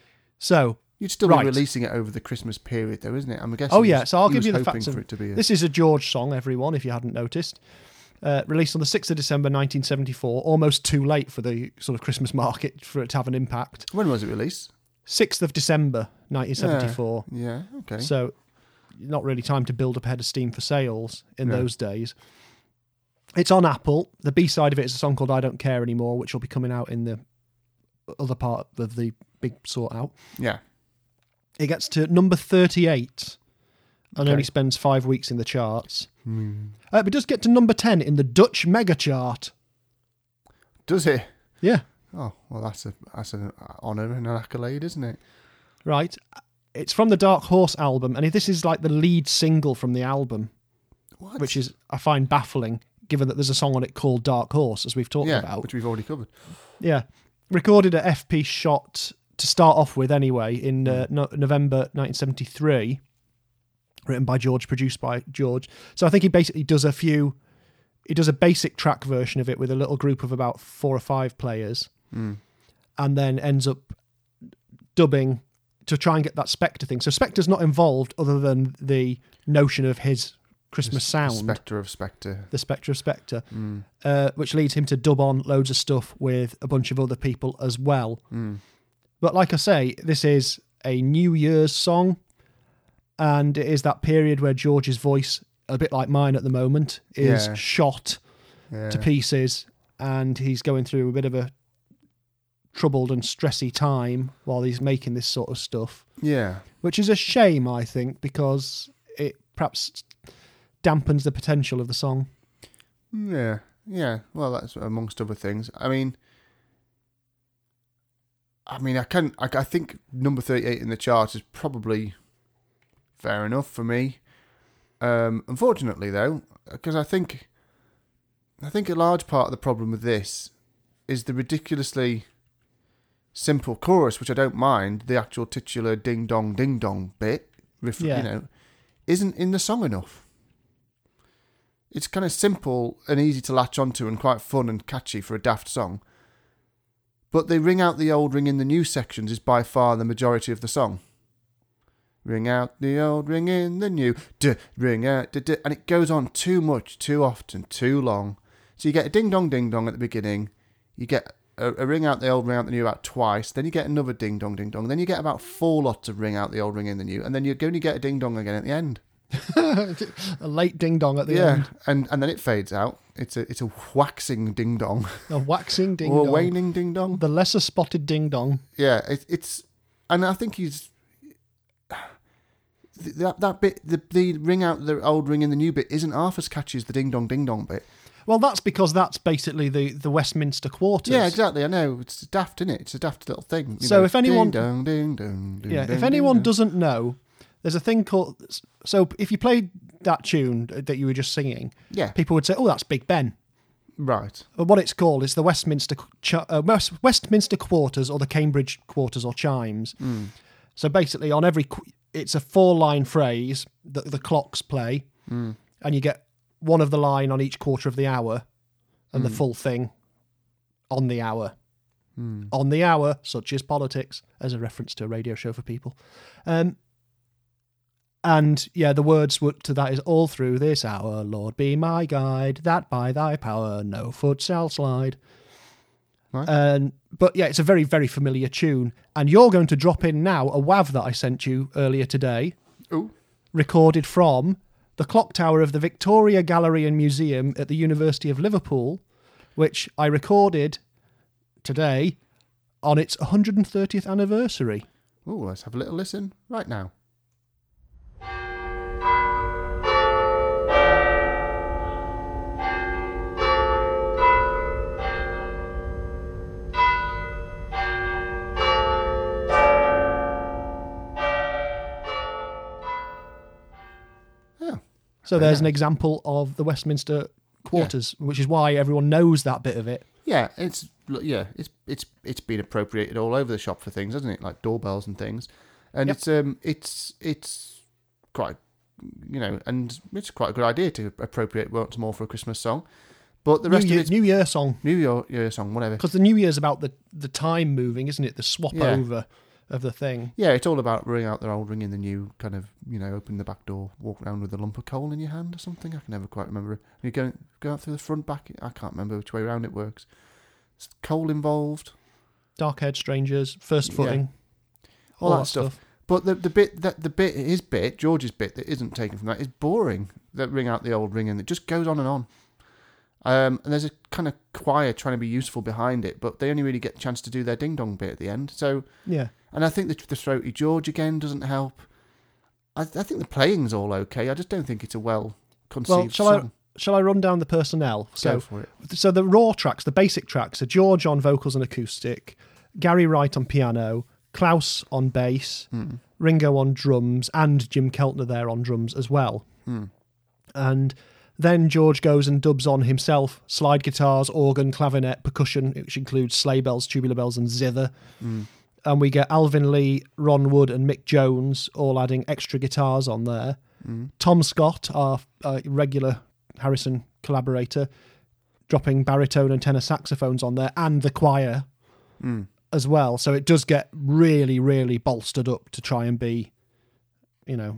So You'd still right. be releasing it over the Christmas period, though, isn't it? I'm guessing. Oh he yeah, was- so I'll he give was you the hoping facts. for Of, it to be a- This is a George song, everyone, if you hadn't noticed. Uh, released on the sixth of December nineteen seventy-four, almost too late for the sort of Christmas market for it to have an impact. When was it released? sixth of December nineteen seventy-four. Yeah, okay. So not really time to build up a head of steam for sales in No. those days. It's on Apple. The B-side of it is a song called I Don't Care Anymore, which will be coming out in the other part of the big sort out. Yeah. It gets to number thirty-eight and Okay. only spends five weeks in the charts. Hmm. Uh, but it does get to number ten in the Dutch mega chart. Does it? Yeah, Oh, well, that's a that's an honour and an accolade, isn't it? right. It's from the Dark Horse album, and this is like the lead single from the album, What? which is, I find, baffling, given that there's a song on it called Dark Horse, as we've talked yeah, about. which we've already covered. Yeah. Recorded at F P Shot to start off with anyway in uh, no- November nineteen seventy-three. Written by George, produced by George. So I think he basically does a few... He does a basic track version of it with a little group of about four or five players. Mm. And then ends up dubbing to try and get that Spectre thing. So Spectre's not involved other than the notion of his Christmas sound. Spectre of Spectre. The Spectre of Spectre, Mm. uh, which leads him to dub on loads of stuff with a bunch of other people as well. Mm. But like I say, this is a New Year's song, and it is that period where George's voice, a bit like mine at the moment, is Yeah. shot Yeah. to pieces, and he's going through a bit of a troubled and stressy time while he's making this sort of stuff, Yeah. which is a shame, I think, because it perhaps dampens the potential of the song. Yeah. Yeah. Well, that's amongst other things. I mean, I mean, I can. I, I think number thirty-eight in the chart is probably fair enough for me. Um, unfortunately, though, because I think, I think a large part of the problem with this is the ridiculously simple chorus, which I don't mind. The actual titular ding dong ding dong bit, ref- Yeah. you know, isn't in the song enough. It's kind of simple and easy to latch onto and quite fun and catchy for a daft song. But the ring out the old, ring in the new sections is by far the majority of the song. Ring out the old, ring in the new, duh, ring out, duh, duh, and it goes on too much, too often, too long. So you get a ding dong ding dong at the beginning, you get a, a ring out the old, ring out the new about twice, then you get another ding dong ding dong, then you get about four lots of ring out the old, ring in the new, and then you only get a ding dong again at the end. A late ding dong at the yeah, end. and and then it fades out. It's a it's a waxing ding dong A waxing ding or a dong. waning ding dong. The lesser spotted ding dong. Yeah, it, it's, and I think he's that that bit, the the ring out the old, ring in the new bit isn't half as catchy as the ding dong ding dong bit. Well, that's because that's basically the, the Westminster Quarters. Yeah, exactly. I know it's daft, isn't it? It's a daft little thing. you So know, if anyone- ding dong ding dong, ding Yeah, dong, if anyone ding dong. doesn't know, there's a thing called... So if you played that tune that you were just singing, yeah, people would say, oh, that's Big Ben. right, But what it's called is the Westminster Ch- uh, West, Westminster Quarters or the Cambridge Quarters or Chimes. mm. So basically on every... qu- It's a four-line phrase that the clocks play, Mm. and you get one of the line on each quarter of the hour, and the Mm. full thing on the hour. Mm. On the hour, such is politics, as a reference to a radio show for people. Um, and yeah, the words would- to that is all through this hour, Lord be my guide, that by thy power no foot shall slide. Right. Um, but yeah, it's a very, very familiar tune. And you're going to drop in now a W A V that I sent you earlier today, Ooh. recorded from the clock tower of the Victoria Gallery and Museum at the University of Liverpool, which I recorded today on its one hundred thirtieth anniversary. Ooh, let's have a little listen right now. Yeah. So there's an example of the Westminster Quarters, which is why everyone knows that bit of it. Yeah, it's yeah, it's it's it's been appropriated all over the shop for things, hasn't it? Like doorbells and things, and Yep. it's um it's it's quite you know, and it's quite a good idea to appropriate once more for a Christmas song. But the New rest Year, of it's New Year song. New Year, Year song, whatever. Because the New Year's about the, the time moving, isn't it? The swap Yeah. over of the thing. Yeah, it's all about ring out the old, ring in the new, kind of, you know, open the back door, walk around with a lump of coal in your hand or something. I can never quite remember. You go, go out through the front, back. I can't remember which way around it works. Is coal involved? Dark-haired strangers, first Yeah. footing, All, that, stuff. But the the bit that the bit his bit George's bit that isn't taken from that is boring. That ring out the old ring and it just goes on and on. Um, and there's a kind of choir trying to be useful behind it, but they only really get a chance to do their ding dong bit at the end. So Yeah. and I think the, the throaty George again doesn't help. I, I think the playing's all okay. I just don't think it's a well conceived Well, shall song. I shall I run down the personnel? Go So, for it. so the raw tracks, the basic tracks, are George on vocals and acoustic, Gary Wright on piano, Klaus on bass, Hmm. Ringo on drums, and Jim Keltner there on drums as well. Hmm. And then George goes and dubs on himself slide guitars, organ, clavinet, percussion, which includes sleigh bells, tubular bells, and zither. Hmm. And we get Alvin Lee, Ron Wood, and Mick Jones all adding extra guitars on there. Hmm. Tom Scott, our uh, regular Harrison collaborator, dropping baritone and tenor saxophones on there, and the choir Hmm. as well. So it does get really, really bolstered up to try and be, you know,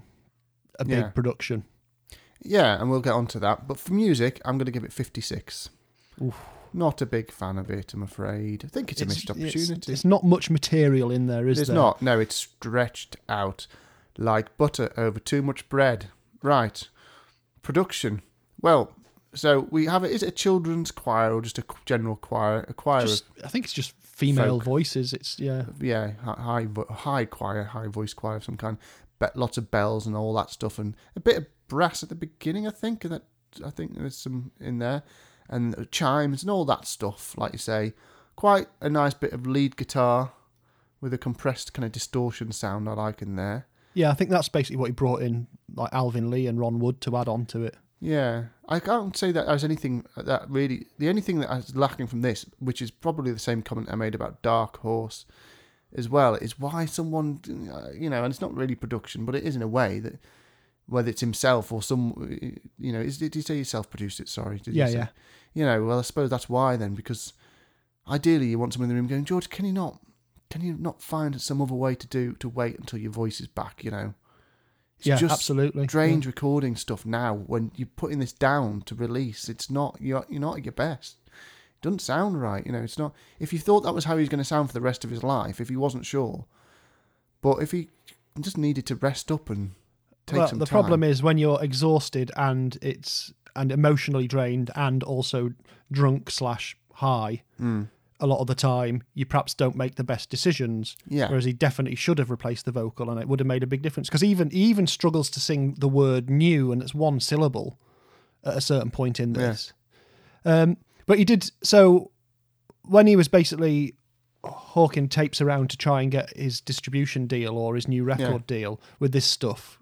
a big Yeah. production. Yeah, and we'll get on to that. But for music, I'm going to give it fifty-six. Oof. Not a big fan of it, I'm afraid. I think it's a missed opportunity. It's, it's not much material in there, is It's there? not. No, it's stretched out like butter over too much bread. Right. Production. Well, so we have it. Is it a children's choir or just a general choir? A choir Just, I think it's just female folk. voices. It's yeah. of, yeah, hi- high vo- high choir, high voice choir of some kind. Be- lots of bells and all that stuff, and a bit of brass at the beginning. I think and that I think there's some in there, and chimes and all that stuff. Like you say, quite a nice bit of lead guitar with a compressed kind of distortion sound I like in there. Yeah, I think that's basically what he brought in, like Alvin Lee and Ron Wood to add on to it. Yeah, I can't say that there's anything that really. The only thing that I was lacking from this, which is probably the same comment I made about Dark Horse as well, is why someone, uh, you know, and it's not really production, but it is in a way that whether it's himself or some, you know, is, did you say you self-produced it? Sorry, did Yeah, you say? yeah. You know, well, I suppose that's why then, because ideally you want someone in the room going, George, can you not, can you not find some other way to do to wait until your voice is back? You know. It's Yeah, just absolutely. strange recording stuff now. When you're putting this down to release, it's not you're you're not at your best. It doesn't sound right. You know, it's not. If you thought that was how he was going to sound for the rest of his life, if he wasn't sure, but if he just needed to rest up and take Well, some the time. problem is when you're exhausted and it's and emotionally drained and also drunk slash high. Mm. A lot of the time, you perhaps don't make the best decisions. Yeah. Whereas he definitely should have replaced the vocal, and it would have made a big difference. Because even he even struggles to sing the word "new," and it's one syllable at a certain point in this. Um, but he did so when he was basically hawking tapes around to try and get his distribution deal or his new record Yeah. deal with this stuff.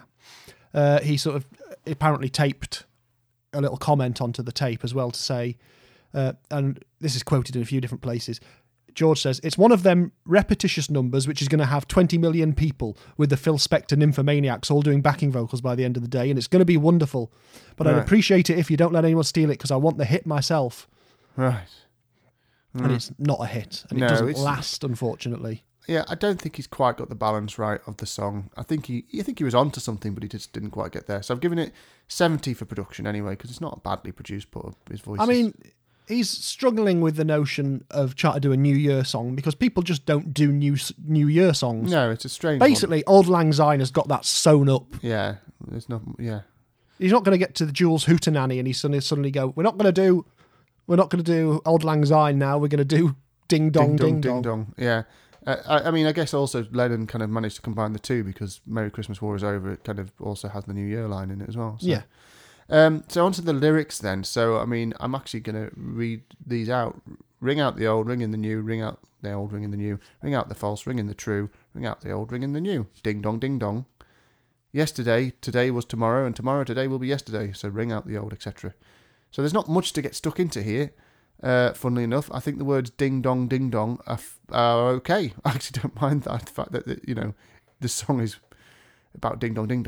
Uh, he sort of apparently taped a little comment onto the tape as well to say. Uh, and this is quoted in a few different places. George says, it's one of them repetitious numbers which is going to have twenty million people with the Phil Spector nymphomaniacs all doing backing vocals by the end of the day, and it's going to be wonderful. But I'd Right. appreciate it if you don't let anyone steal it because I want the hit myself. Right. And it's not a hit, and No, it doesn't it's- last, unfortunately. Yeah, I don't think he's quite got the balance right of the song. I think he, I think he was onto something, but he just didn't quite get there. So I've given it seventy for production anyway, because it's not badly produced, but his voice. I is- mean, he's struggling with the notion of trying to do a New Year song because people just don't do New New Year songs. no, it's a strange. one. Basically, Old Lang Syne has got that sewn up. Yeah, there's no. Yeah. He's not going to get to the Jules Hootenanny and he's suddenly suddenly go, we're not going to do, we're not going to do Old Lang Syne now. We're going to do Ding Dong Ding, ding Dong. dong. Yeah. Uh, I, I mean, I guess also Lennon kind of managed to combine the two because Merry Christmas, War is Over. It kind of also has the New Year line in it as well. So. Yeah. Um, so on to the lyrics then. So, I mean, I'm actually going to read these out. Ring out the old, ring in the new, ring out the old, ring in the new, ring out the false, ring in the true, ring out the old, ring in the new. Ding dong, ding dong. Yesterday, today was tomorrow, and tomorrow, today will be yesterday. So ring out the old, et cetera. So there's not much to get stuck into here. Uh, funnily enough, I think the words ding dong, ding dong are, f- are okay. I actually don't mind that the fact that, that you know the song is about ding dong, ding dong.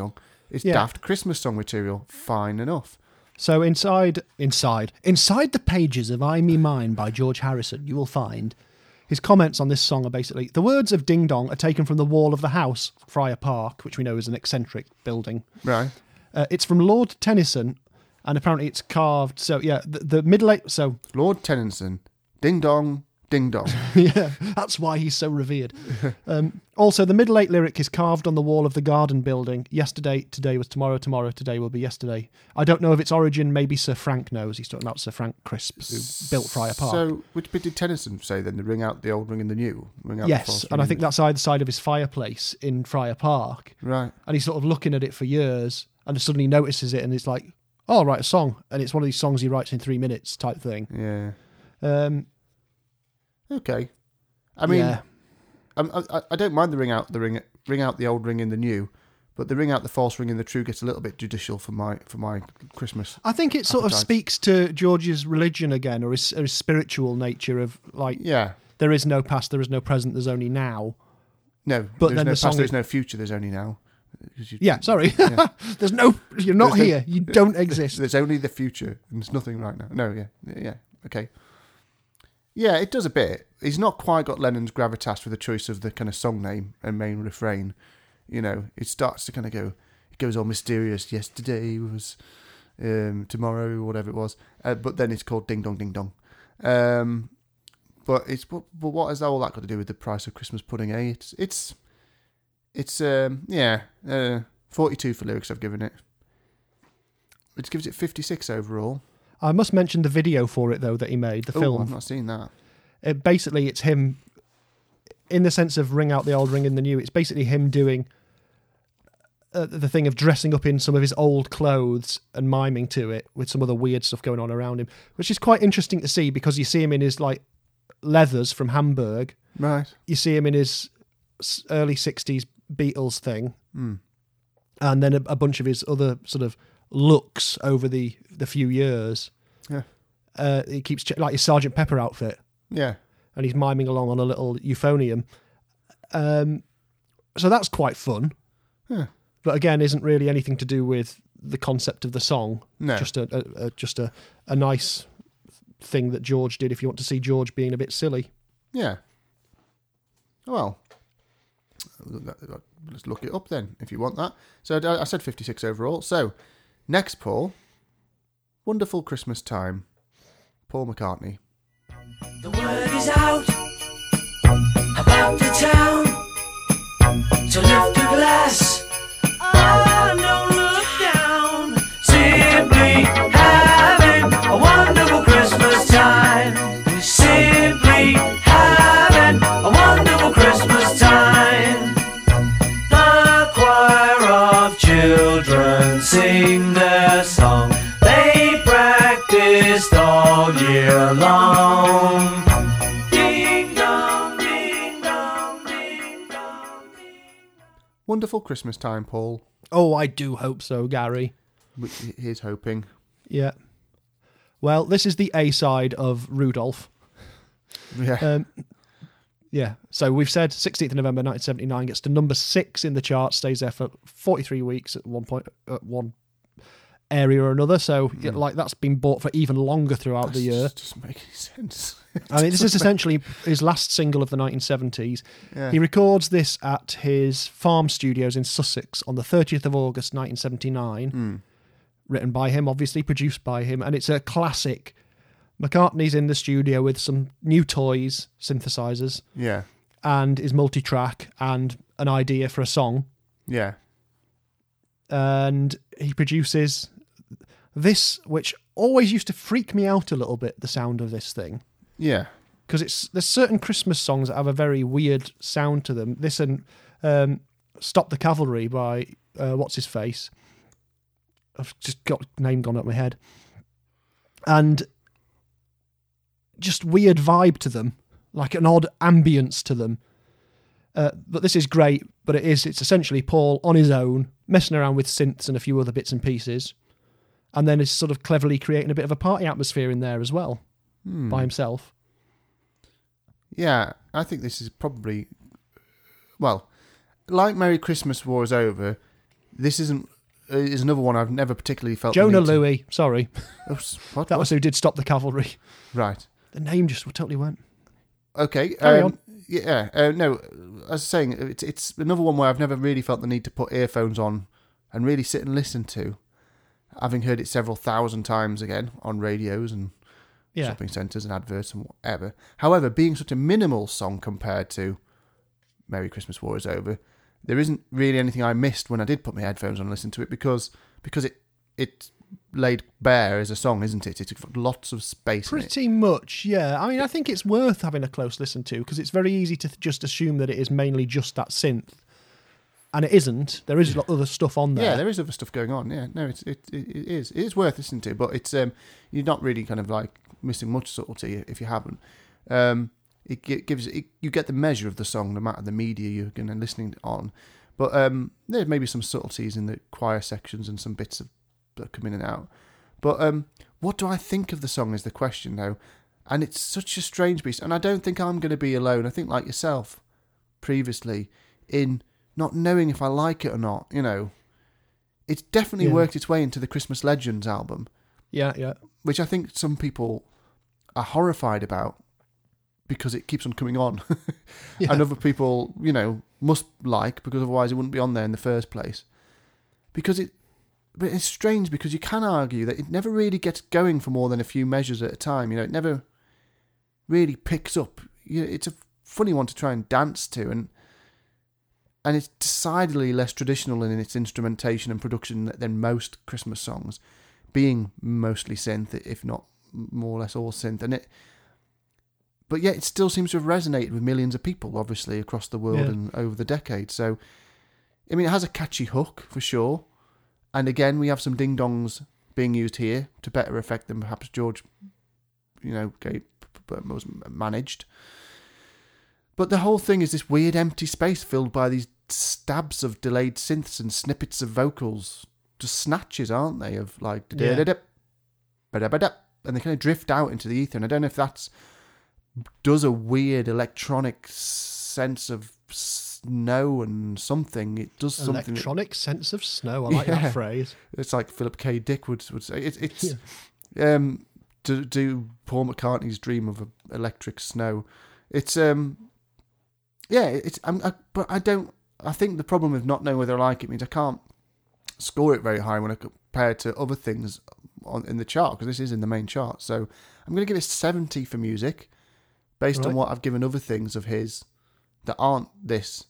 It's Yeah. daft Christmas song material. Fine enough. So inside, inside, inside the pages of "I Me Mine" by George Harrison, you will find his comments on this song are basically the words of "Ding Dong" are taken from the wall of the house, Friar Park, which we know is an eccentric building. Right. Uh, it's from Lord Tennyson, and apparently it's carved. So yeah, the, the middle eight. So Lord Tennyson. Ding dong, ding dong. yeah, that's why he's so revered. Um, also, the middle eight lyric is carved on the wall of the garden building. Yesterday, today was tomorrow, tomorrow, today will be yesterday. I don't know of its origin. Maybe Sir Frank knows. He's talking about Sir Frank Crisp, who built Friar Park. So, which bit did Tennyson say then? The ring out the old, ring in the new? Ring out the Yes, false, and ring I in think the- that's either side of his fireplace in Friar Park. Right. And he's sort of looking at it for years and suddenly notices it and it's like, oh, I'll write a song. And it's one of these songs he writes in three minutes type thing. Yeah. Um, Okay. I mean, yeah. I'm- I, I don't mind the ring out the ring, ring out the old, ring in the new, but the ring out the false, ring in the true gets a little bit judicial for my for my Christmas. I think it sort of appetite. speaks to George's religion again, or his, or his spiritual nature of like, Yeah. there is no past, there is no present, there's only now. No, But there's then no the past, song there's is- no future, there's only now. 'Cause you- Yeah, sorry. Yeah. There's no, you're not There's no- here. You don't exist. There's only the future, and there's nothing right now. No, yeah, yeah, okay. Yeah, it does a bit. He's not quite got Lennon's gravitas for the choice of the kind of song name and main refrain. You know, it starts to kind of go, it goes all mysterious. Yesterday was um, tomorrow, whatever it was. Uh, but then it's called Ding Dong Ding Dong. Um, but it's but, but what has all that got to do with the price of Christmas pudding? Eh? It's it's it's um yeah uh, forty-two for lyrics. I've given it. Which gives it fifty-six overall. I must mention the video for it, though, that he made, the Oh, film. I've not seen that. It, basically, it's him, in the sense of ring out the old, ring in the new, it's basically him doing uh, the thing of dressing up in some of his old clothes and miming to it with some other weird stuff going on around him, which is quite interesting to see because you see him in his like leathers from Hamburg. Right. You see him in his s- early sixties Beatles thing. Mm. And then a, a bunch of his other sort of looks over the, the few years. Yeah. Uh, he keeps ch- like his Sergeant Pepper outfit, Yeah. and he's miming along on a little euphonium. Um, so that's quite fun. Yeah. But again, isn't really anything to do with the concept of the song. No. Just a, a, a just a, a nice thing that George did. If you want to see George being a bit silly, Yeah. Well, let's look it up then, if you want that. So I I said fifty-six overall. So, next, Paul. Wonderful Christmas Time. Paul McCartney. The word is out about the town to lift a glass. Oh, don't look down. Simply having a wonderful Christmas time. Simply having a wonderful Christmas time. The choir of children sing their song. They practiced all year long. Ding dong, ding dong, ding dong, ding. Wonderful Christmas Time, Paul. oh, I do hope so, Gary. Which here's hoping. Yeah. Well, this is the A side of Rudolph. Yeah. Um, yeah. So we've said sixteenth of November nineteen seventy-nine gets to number six in the chart, stays there for forty-three weeks at one point, at one area or another. So yeah, like that's been bought for even longer throughout the year. That doesn't make any sense. I mean, this is essentially his last single of the nineteen seventies. Yeah. He records this at his farm studios in Sussex on the thirtieth of August nineteen seventy-nine. Hmm. Written by him, obviously produced by him, and it's a classic. McCartney's in the studio with some new toys, synthesizers, Yeah. and his multi-track and an idea for a song. Yeah. And he produces this, which always used to freak me out a little bit, the sound of this thing. Yeah. Because it's there's certain Christmas songs that have a very weird sound to them. This and um, Stop the Cavalry by uh, what's his face. I've just got name gone up my head. And just weird vibe to them, like an odd ambience to them. Uh, but this is great, but it is it's essentially Paul on his own, messing around with synths and a few other bits and pieces. And then is sort of cleverly creating a bit of a party atmosphere in there as well, Hmm. by himself. Yeah, I think this is probably, well, like Merry Christmas War is Over, this isn't is another one I've never particularly felt. the Jonah need to- Louis, sorry. Oh, s- what? That was who did Stop the Cavalry. Right. The name just totally went. Okay. Carry um, Yeah. Uh, no, as I was saying, it's it's another one where I've never really felt the need to put earphones on and really sit and listen to, having heard it several thousand times again on radios and Yeah. shopping centres and adverts and whatever. However, being such a minimal song compared to Merry Christmas War Is Over, there isn't really anything I missed when I did put my headphones on and listen to it because because it it laid bare as a song, isn't it? It's got lots of space in it. Pretty much, yeah. I mean, I think it's worth having a close listen to because it's very easy to th- just assume that it is mainly just that synth. And it isn't. There is a lot of other stuff on there. Yeah, there is other stuff going on. Yeah, no, it's, it, it, it is. It is worth listening to, but it's um, you're not really kind of like missing much subtlety if you haven't. Um, it gi- gives it, you get the measure of the song no matter the media you're going to listening on. But um, there may be some subtleties in the choir sections and some bits of that come in and out. But um, what do I think of the song is the question now, and it's such a strange beast. And I don't think I'm going to be alone. I think like yourself, previously, in not knowing if I like it or not. You know, it's definitely Yeah. worked its way into the Christmas Legends album, Yeah, yeah. which I think some people are horrified about because it keeps on coming on, Yeah. and other people, you know, must like because otherwise it wouldn't be on there in the first place. Because it, but it's strange because you can argue that it never really gets going for more than a few measures at a time. You know, it never really picks up. You know, it's a funny one to try and dance to, and and it's decidedly less traditional in its instrumentation and production than most Christmas songs, being mostly synth, if not more or less all synth. And it, but yet it still seems to have resonated with millions of people, obviously across the world Yeah. and over the decades. So, I mean, it has a catchy hook for sure. And again, we have some ding dongs being used here to better effect than perhaps George, you know, gave, was managed. But the whole thing is this weird empty space filled by these stabs of delayed synths and snippets of vocals, just snatches, aren't they? Of like, Yeah. da-da-da-da, ba-da-ba-da, and they kind of drift out into the ether. And I don't know if that's does a weird electronic sense of snow and something. It does something. that- Electronic sense of snow. I like Yeah. that phrase. It's like Philip K. Dick would would say. It's it's um to do Paul McCartney's dream of a electric snow. It's um yeah. It's I'm I, but I don't. I think the problem with not knowing whether I like it means I can't score it very high when I compare it to other things on in the chart because this is in the main chart. So I'm going to give it seventy for music, based on Right. what I've given other things of his that aren't this.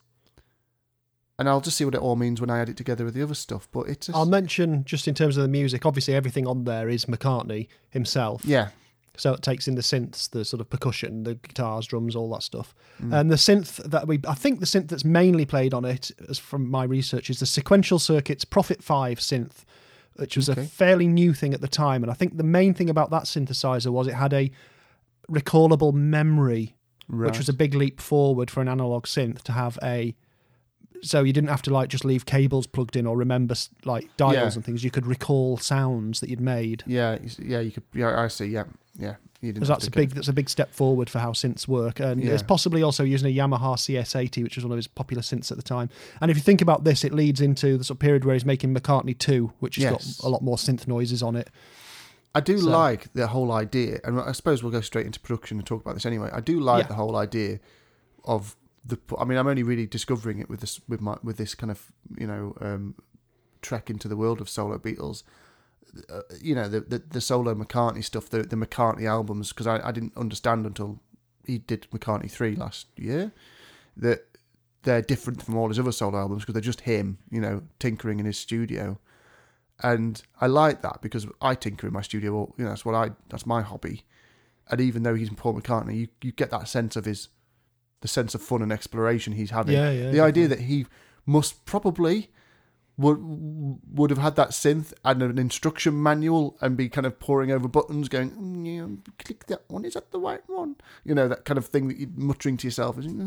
And I'll just see what it all means when I add it together with the other stuff. But it's just, I'll mention, just in terms of the music, obviously everything on there is McCartney himself. yeah. So it takes in the synths, the sort of percussion, the guitars, drums, all that stuff. Mm. And the synth that we, I think the synth that's mainly played on it, as from my research, is the Sequential Circuits Prophet five synth, which was Okay. a fairly new thing at the time. And I think the main thing about that synthesizer was it had a recallable memory, Right. which was a big leap forward for an analog synth to have a. So you didn't have to like just leave cables plugged in or remember like dials Yeah. and things. You could recall sounds that you'd made. Yeah, you s- yeah, you could. Yeah, I see. Yeah, yeah. You didn't Because have that's to a kind big that's a big step forward for how synths work, and Yeah. it's possibly also using a Yamaha C S eighty, which was one of his popular synths at the time. And if you think about this, it leads into the sort of period where he's making McCartney two, which has Yes. got a lot more synth noises on it. I do So- like the whole idea, and I suppose we'll go straight into production and talk about this anyway. I do like Yeah. the whole idea of the. I mean, I'm only really discovering it with this with my with this kind of you know um, trek into the world of solo Beatles. Uh, you know the, the the solo McCartney stuff, the the McCartney albums, because I, I didn't understand until he did McCartney three last year that they're different from all his other solo albums because they're just him, you know, tinkering in his studio. And I like that because I tinker in my studio. Or, you know, that's what I. That's my hobby. And even though he's Paul McCartney, you, you get that sense of his, the sense of fun and exploration he's having. Yeah, yeah, The idea that he must probably would would have had that synth and an instruction manual and be kind of poring over buttons, going, mm, yeah, click that one. Is that the right one? You know, that kind of thing that you're muttering to yourself. Is,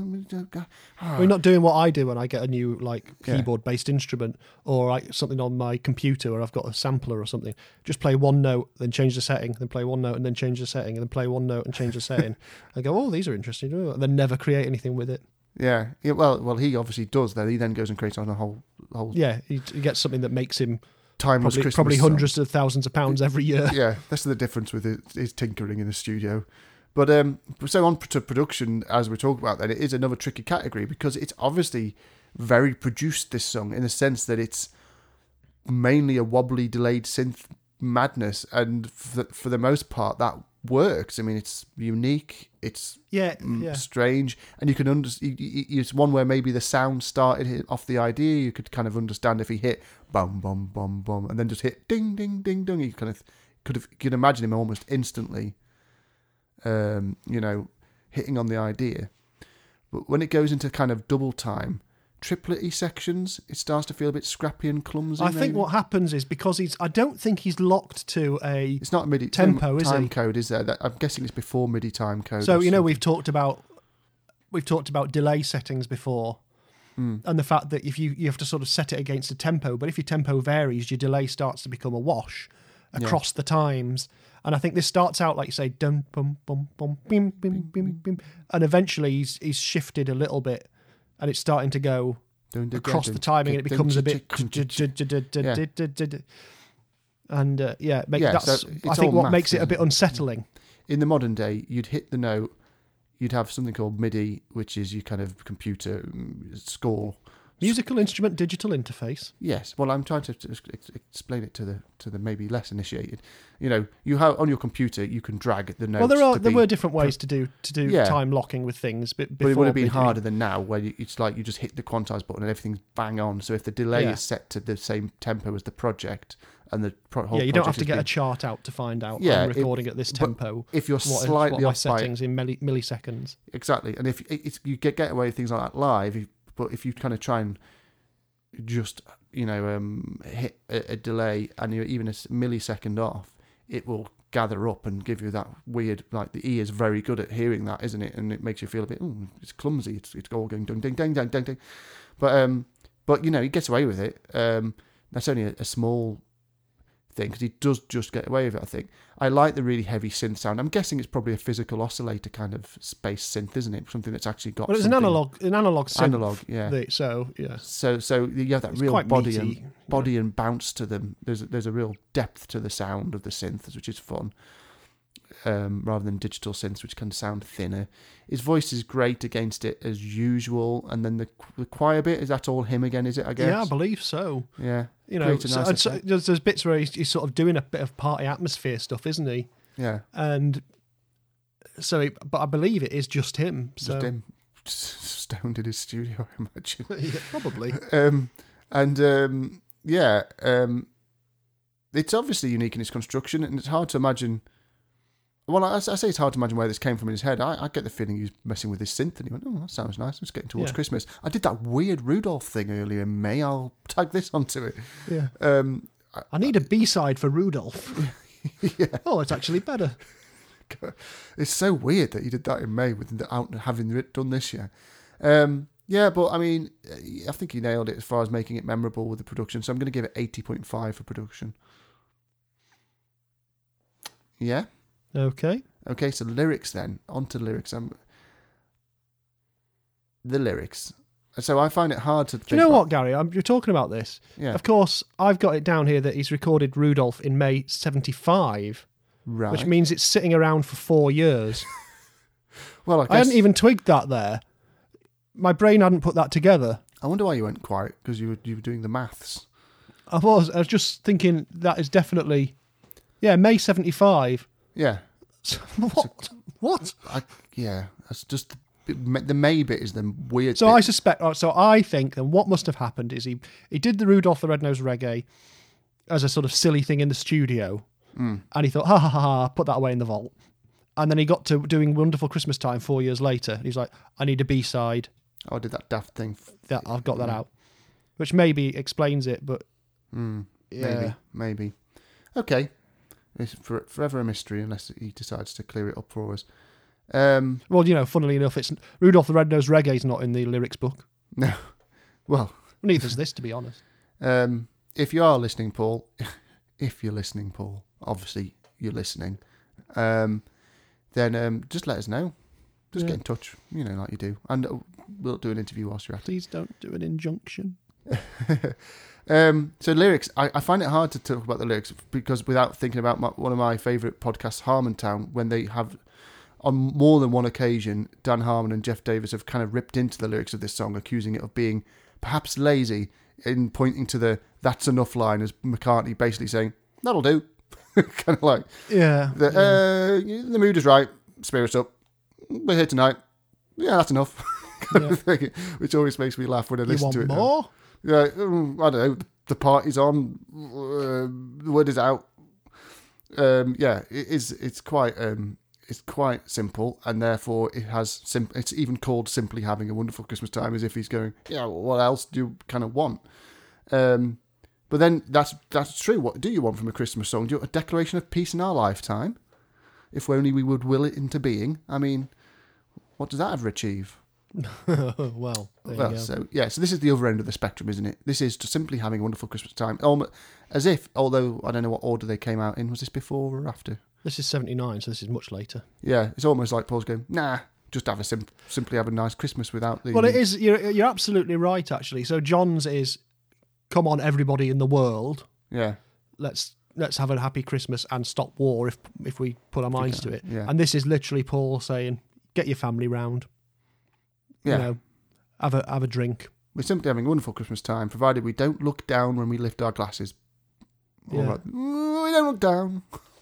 We're not doing what I do when I get a new like Yeah. keyboard based instrument or like something on my computer where I've got a sampler or something. Just play one note, then change the setting, then play one note and then change the setting, and then play one note and change the setting. I go, oh, these are interesting, and then never create anything with it. Yeah, yeah. Well, well, he obviously does. Though he then goes and creates on a whole, whole. Yeah, he, he gets something that makes him timeless probably, Christmas probably song. hundreds of thousands of pounds every year. Yeah, that's the difference with it, is tinkering in the studio. But um, so on to production, as we talk about that, it is another tricky category because it's obviously very produced, this song, in the sense that it's mainly a wobbly, delayed synth madness, and for, for the most part, that works. I mean, it's unique, it's Yeah, mm, yeah. strange, and you can understand. It's one where maybe the sound started off the idea. You could kind of understand if he hit bum bum bum bum, and then just hit ding ding ding ding. You kind of could have, you could imagine him almost instantly, um, you know, hitting on the idea. But when it goes into kind of double time, triplet-y sections, it starts to feel a bit scrappy and clumsy. I think maybe. what happens is because he's, I don't think he's locked to a It's not a MIDI tempo, time, is time he? code, is there? That, I'm guessing it's before MIDI time code. So or you know something. we've talked about we've talked about delay settings before, Mm. and the fact that if you you have to sort of set it against a tempo, but if your tempo varies, your delay starts to become a wash across the times. And I think this starts out like you say, dum bum bum bum bim bim bim bim, and eventually he's he's shifted a little bit, and it's starting to go across the timing, and it becomes a bit. And uh, yeah, make, Yeah, that's so I it's think all what math, makes it a isn't bit it? unsettling. In the modern day, you'd hit the note, you'd have something called MIDI, which is your kind of computer mm, score. Musical instrument digital interface. Yes, well, I'm trying to ex- ex- explain it to the to the maybe less initiated. You know, you have on your computer, you can drag the notes. Well, there are to there be- were different ways to do to do Yeah. time locking with things, but but it would have been before harder than now, where you, it's like you just hit the quantize button and everything's bang on. So if the delay Yeah. is set to the same tempo as the project, and the pro- whole Yeah, you don't have project to has get been- a chart out to find out. Yeah, I'm it- recording at this but tempo. if you're What, what slightly my off by settings in milli, milliseconds. exactly, and if it's, you get get away with things like that live, if, but if you kind of try and just you know um, hit a, a delay and you're even a s- millisecond off, it will gather up and give you that weird, like the ear is very good at hearing that, isn't it? And it makes you feel a bit, ooh, it's clumsy. It's it's all going ding ding ding ding ding ding. But um, but you know he gets away with it. Um, that's only a, a small thing because he does just get away with it. I think I like the really heavy synth sound. I'm guessing it's probably a physical oscillator kind of space synth, isn't it? Something that's actually got. Well, it's an something- analog, an analog synth. Analog, yeah. the- so yeah, So so you have that It's real quite body meaty, and body and bounce to them. There's there's a real depth to the sound of the synths, which is fun. Um, rather than digital synths, which can sound thinner. His voice is great against it as usual, and then the the choir bit, is that all him again? Is it? I guess. yeah, I believe so. Yeah. You know, Create a so, nice and so, effect. there's, there's bits where he's, he's sort of doing a bit of party atmosphere stuff, isn't he? Yeah. And so, he, but I believe it is just him. So Just him stoned in his studio, I imagine. yeah, probably. um, and um, yeah, um, it's obviously unique in its construction, and it's hard to imagine. Well, I, I say it's hard to imagine where this came from in his head. I, I get the feeling he was messing with his synth, and he went, "Oh, that sounds nice. It's getting towards Yeah. Christmas." I did that weird Rudolph thing earlier in May. I'll tag this onto it. Yeah. Um, I need a B side for Rudolph. yeah, Oh, it's actually better. it's so weird that he did that in May without having it done this year. Um, yeah, but I mean, I think he nailed it as far as making it memorable with the production. So I'm going to give it eighty point five for production. Yeah. Okay. Okay, so lyrics then. On to lyrics. Um, the lyrics. So I find it hard to think Do you know about- what, Gary? I'm, you're talking about this. Yeah. Of course, I've got it down here that he's recorded Rudolph in May seventy-five, Right. which means it's sitting around for four years. well, I, guess, I hadn't even twigged that there. My brain hadn't put that together. I wonder why you went quiet, because you were, you were doing the maths. I was. I was just thinking that is definitely, yeah, May seventy-five. Yeah. What? What? I, yeah. That's just... The May bit is the weird So bit. I suspect. oh, So I think then what must have happened is he he did the Rudolph the Red-Nosed Reggae as a sort of silly thing in the studio, Mm. and he thought, ha ha ha ha, put that away in the vault. And then he got to doing Wonderful Christmas Time four years later. And he's like, I need a B side. Oh, I did that daft thing. That I've got that Mm. out, which maybe explains it. But Mm, yeah, maybe. Maybe. Okay. It's for, forever a mystery unless he decides to clear it up for us. Um, well, you know, funnily enough, it's Rudolph the Red-Nosed Reggae's not in the lyrics book. no. Well, Neither's this, to be honest. um, if you are listening, Paul, if you're listening, Paul, obviously you're listening, um, then um, just let us know. Just Yeah. get in touch, you know, like you do. And uh, we'll do an interview whilst you're at it. Please don't do an injunction. um, so lyrics, I, I find it hard to talk about the lyrics because without thinking about my, one of my favourite podcasts, Harmontown, when they have, on more than one occasion, Dan Harmon and Jeff Davis have kind of ripped into the lyrics of this song, accusing it of being perhaps lazy in pointing to the "that's enough" line as McCartney basically saying, "That'll do." Kind of like, Yeah. the, yeah. uh, the mood is right, spirit's up, we're here tonight. Yeah, that's enough. kind Yeah. of thing, which always makes me laugh when I You listen want to it. now. more? Yeah, um, I don't know. The party's on. Uh, the word is out. Um, yeah, it is. It's quite. Um, it's quite simple, and therefore it has. Sim- it's even called "Simply Having a Wonderful Christmas Time," as if he's going, "Yeah, well, what else do you kind of want?" Um, but then that's that's true. What do you want from a Christmas song? Do you want a declaration of peace in our lifetime? If only we would will it into being. I mean, what does that ever achieve? well, there Well, you go. so yeah, so this is the other end of the spectrum, isn't it? This is just simply having a wonderful Christmas time, Almo- as if, although I don't know what order they came out in. Was this before or after? This is seventy-nine, so this is much later. Yeah, it's almost like Paul's going, nah, just have a sim- simply have a nice Christmas without the. Well, it is. You're, you're absolutely right, actually. So John's is, come on, everybody in the world, Yeah, let's let's have a happy Christmas and stop war if if we put our minds to it. yeah. And this is literally Paul saying, get your family round. yeah. You know, have a have a drink. We're simply having a wonderful Christmas time, provided we don't look down when we lift our glasses. All Yeah. right. "Mm, we don't look down,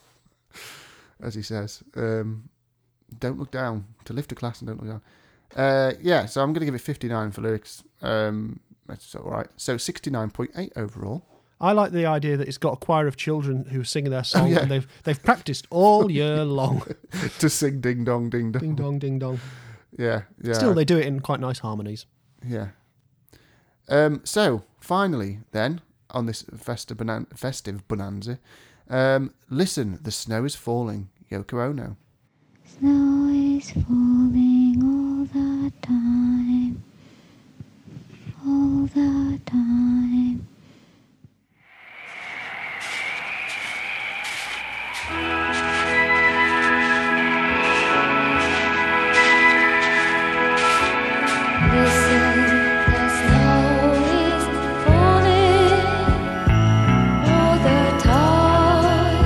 as he says. Um, don't look down. To lift a glass and don't look down. Uh, yeah, so I'm going to give it fifty-nine for lyrics. Um, that's all right. So sixty-nine point eight overall. I like the idea that it's got a choir of children who are singing their song, yeah. and they've they've practiced all year long. To sing ding dong ding dong. Ding dong, ding dong. Yeah, yeah. Still, they do it in quite nice harmonies. Yeah. Um, so, finally, then, on this festive, bonan- festive bonanza, um, listen, the snow is falling, Yoko Ono. Snow is falling all the time, all the time. Listen, the snow is falling all the time.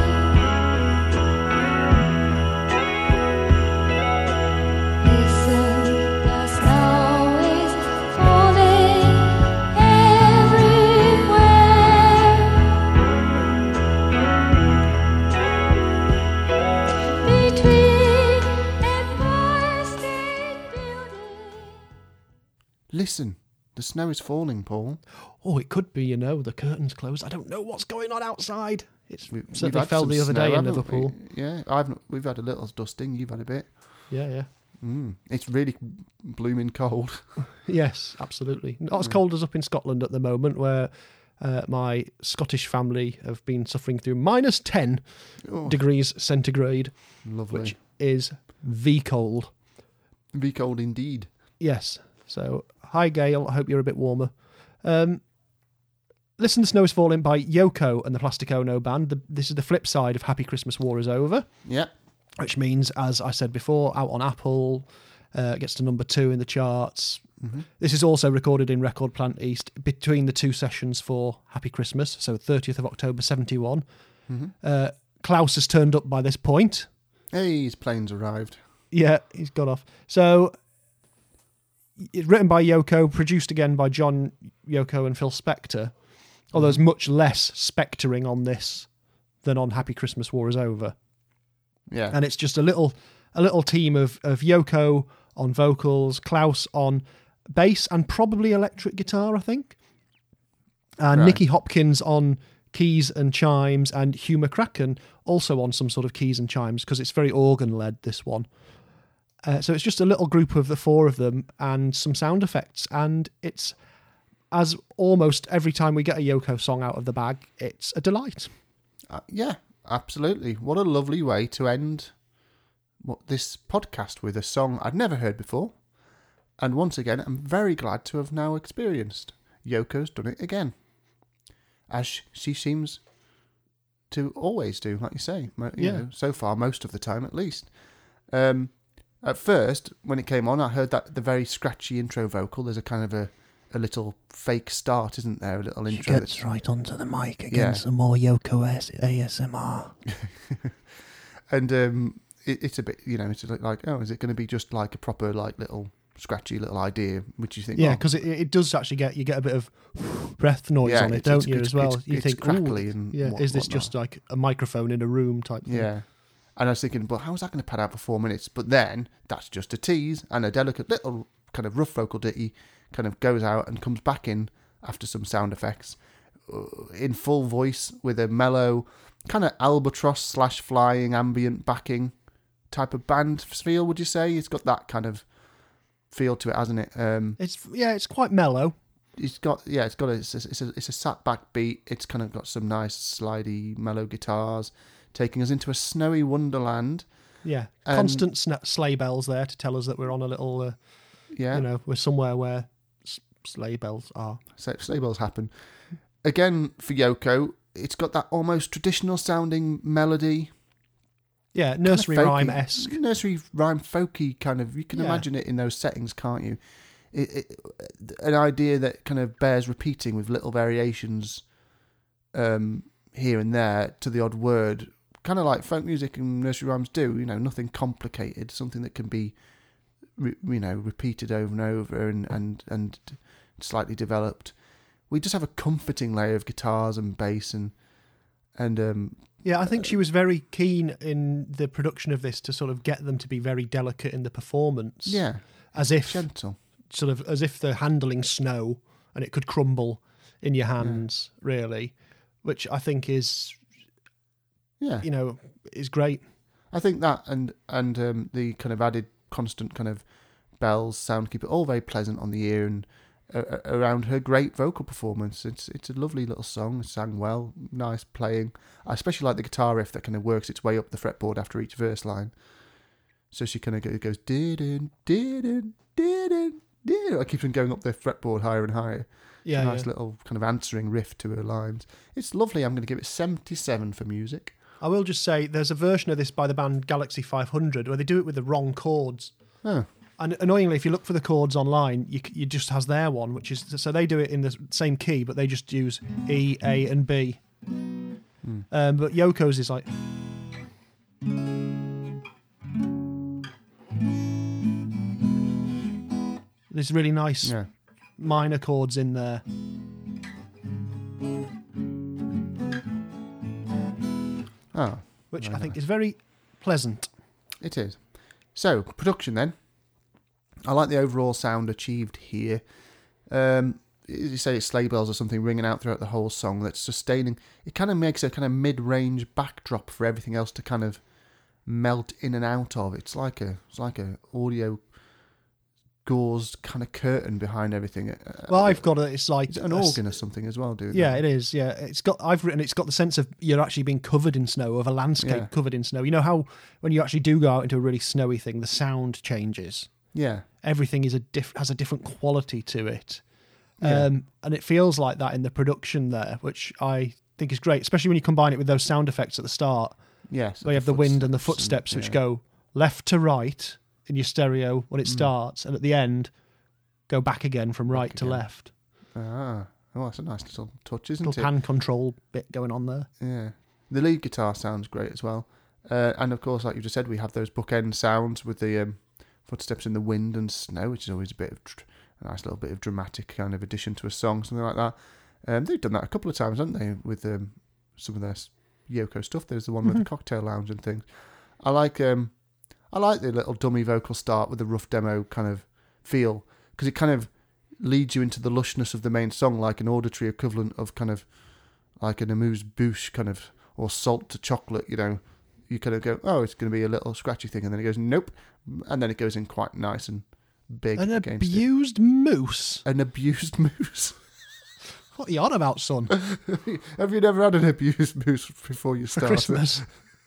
Listen, the snow is falling everywhere. Between Empire State Building. Listen, the snow is falling, Paul. Oh, it could be, you know, the curtains closed. I don't know what's going on outside. It's We- we've certainly had fell some the other snow, day in haven't we? Liverpool. Yeah, I've not, we've had a little dusting, you've had a bit. Yeah, yeah. Mm, it's really blooming cold. Yes, absolutely. Not Mm. as cold as up in Scotland at the moment, where uh, my Scottish family have been suffering through minus ten Oh, degrees centigrade, lovely. which is V cold. Be cold indeed. Yes. So, hi, Gail. I hope you're a bit warmer. Um, Listen, the Snow is Falling by Yoko and the Plastic Ono Band. The, this is the flip side of Happy Christmas War is Over, Yeah. which means, as I said before, out on Apple, uh, gets to number two in the charts. Mm-hmm. This is also recorded in Record Plant East between the two sessions for Happy Christmas, so thirtieth of October seventy-one. Mm-hmm. Uh, Klaus has turned up by this point. Hey, his plane's arrived. Yeah, he's got off. So it's written by Yoko, produced again by John Yoko and Phil Spector, although there's much less Spectoring on this than on Happy Christmas War is Over. Yeah. And it's just a little a little team of, of Yoko on vocals, Klaus on bass and probably electric guitar, I think. And Right. Nicky Hopkins on keys and chimes, and Hugh McCracken also on some sort of keys and chimes, because it's very organ-led, this one. Uh, so it's just a little group of the four of them and some sound effects. And it's, as almost every time we get a Yoko song out of the bag, it's a delight. Uh, yeah, absolutely. What a lovely way to end what this podcast with a song I'd never heard before. And once again, I'm very glad to have now experienced. Yoko's done it again. As she seems to always do, like you say. Mo- you Yeah. know, so far, most of the time at least. Um, at first, when it came on, I heard that the very scratchy intro vocal. There's a kind of a a little fake start, isn't there? A little She intro. gets that's- right onto the mic again. Yeah. Some more Yoko S- A S M R. And um, it, it's a bit, you know, it's like, like, oh, is it going to be just like a proper, like, little scratchy little idea, which you think, Yeah, well, because it, it does actually get you get a bit of breath noise Yeah, on it, it's- don't it's- you? it's- as well, it's- you it's think, crackly "Ooh, and yeah, what- is this whatnot." just like a microphone in a room type thing? yeah. And I was thinking, well, how is that going to pad out for four minutes? But then that's just a tease, and a delicate little kind of rough vocal ditty kind of goes out and comes back in after some sound effects uh, in full voice with a mellow kind of albatross slash flying ambient backing type of band feel. Would you say it's got that kind of feel to it, hasn't it? Um, It's yeah, it's quite mellow. it's got yeah, it's got a it's a, it's a, it's a sat back beat. It's kind of got some nice slidey mellow guitars, taking us into a snowy wonderland. Yeah, Um, constant sna- sleigh bells there to tell us that we're on a little, uh, Yeah, you know, we're somewhere where s- sleigh bells are. so sleigh bells happen. Again for Yoko, it's got that almost traditional sounding melody, Yeah, nursery folky, rhyme esque. nursery rhyme folky kind of. You can Yeah. imagine it in those settings, can't you? It, it, an idea that kind of bears repeating with little variations um, here and there to the odd word, kind of like folk music and nursery rhymes do. You know, nothing complicated, something that can be, re, you know, repeated over and over and, and and slightly developed. We just have a comforting layer of guitars and bass and and um, Yeah, I think she was very keen in the production of this to sort of get them to be very delicate in the performance. yeah, as if gentle. sort of as if they're handling snow and it could crumble in your hands, really, which I think is, Yeah, you know, is great. I think that and and um, the kind of added constant kind of bells sound keep it all very pleasant on the ear and uh, around her great vocal performance. It's it's a lovely little song. It's sang well, nice playing. I especially like the guitar riff that kind of works its way up the fretboard after each verse line. So she kind of goes didn't didn't didn't didn't. It keeps on going up the fretboard higher and higher. Yeah, It's a nice yeah. little kind of answering riff to her lines. It's lovely. I'm going to give it seventy-seven for music. I will just say there's a version of this by the band Galaxy five hundred where they do it with the wrong chords. Oh, And annoyingly, if you look for the chords online, you c- you just has their one, which is so they do it in the same key, but they just use E, A, and B. Um, but Yoko's is like. There's really nice yeah. minor chords in there. Oh, Which Very I think nice. is very pleasant. it is. So, production then. I like the overall sound achieved here. Um, as you say, it's sleigh bells or something ringing out throughout the whole song that's sustaining. It kind of makes a kind of mid-range backdrop for everything else to kind of melt in and out of. It's like a it's like a audio gauzed kind of curtain behind everything. Uh, Well, I've got it. It's like is it an a s- organ or something as well, dude? Yeah, it is. Yeah, it's got. I've written. It's got the sense of you're actually being covered in snow, of a landscape Yeah. covered in snow. You know how when you actually do go out into a really snowy thing, the sound changes. Yeah. Everything is a diff- has a different quality to it, Yeah. um, and it feels like that in the production there, which I think is great, especially when you combine it with those sound effects at the start. Yes. Where you have the wind and the footsteps footsteps, which yeah. go left to right in your stereo when it Mm. starts, and at the end, go back again from right to again. left. Ah. Oh, that's a nice little touch, isn't Little it? pan control bit going on there. Yeah. The lead guitar sounds great as well. Uh, and of course, like you just said, we have those bookend sounds with the um, footsteps in the wind and snow, which is always a bit of tr- a nice little bit of dramatic kind of addition to a song, something like that. Um, they've done that a couple of times, haven't they, with um, some of their s- Yoko stuff. There's the one with the cocktail lounge and things. I like um, I like the little dummy vocal start with the rough demo kind of feel, because it kind of leads you into the lushness of the main song, like an auditory equivalent of kind of like an amuse bouche kind of, or salt to chocolate, you know. You kind of go, oh, it's going to be a little scratchy thing, and then it goes, nope, and then it goes in quite nice and big. An against it. abused moose. An abused moose. What are you on about, son? Have you never had an abused moose before you For start? Christmas.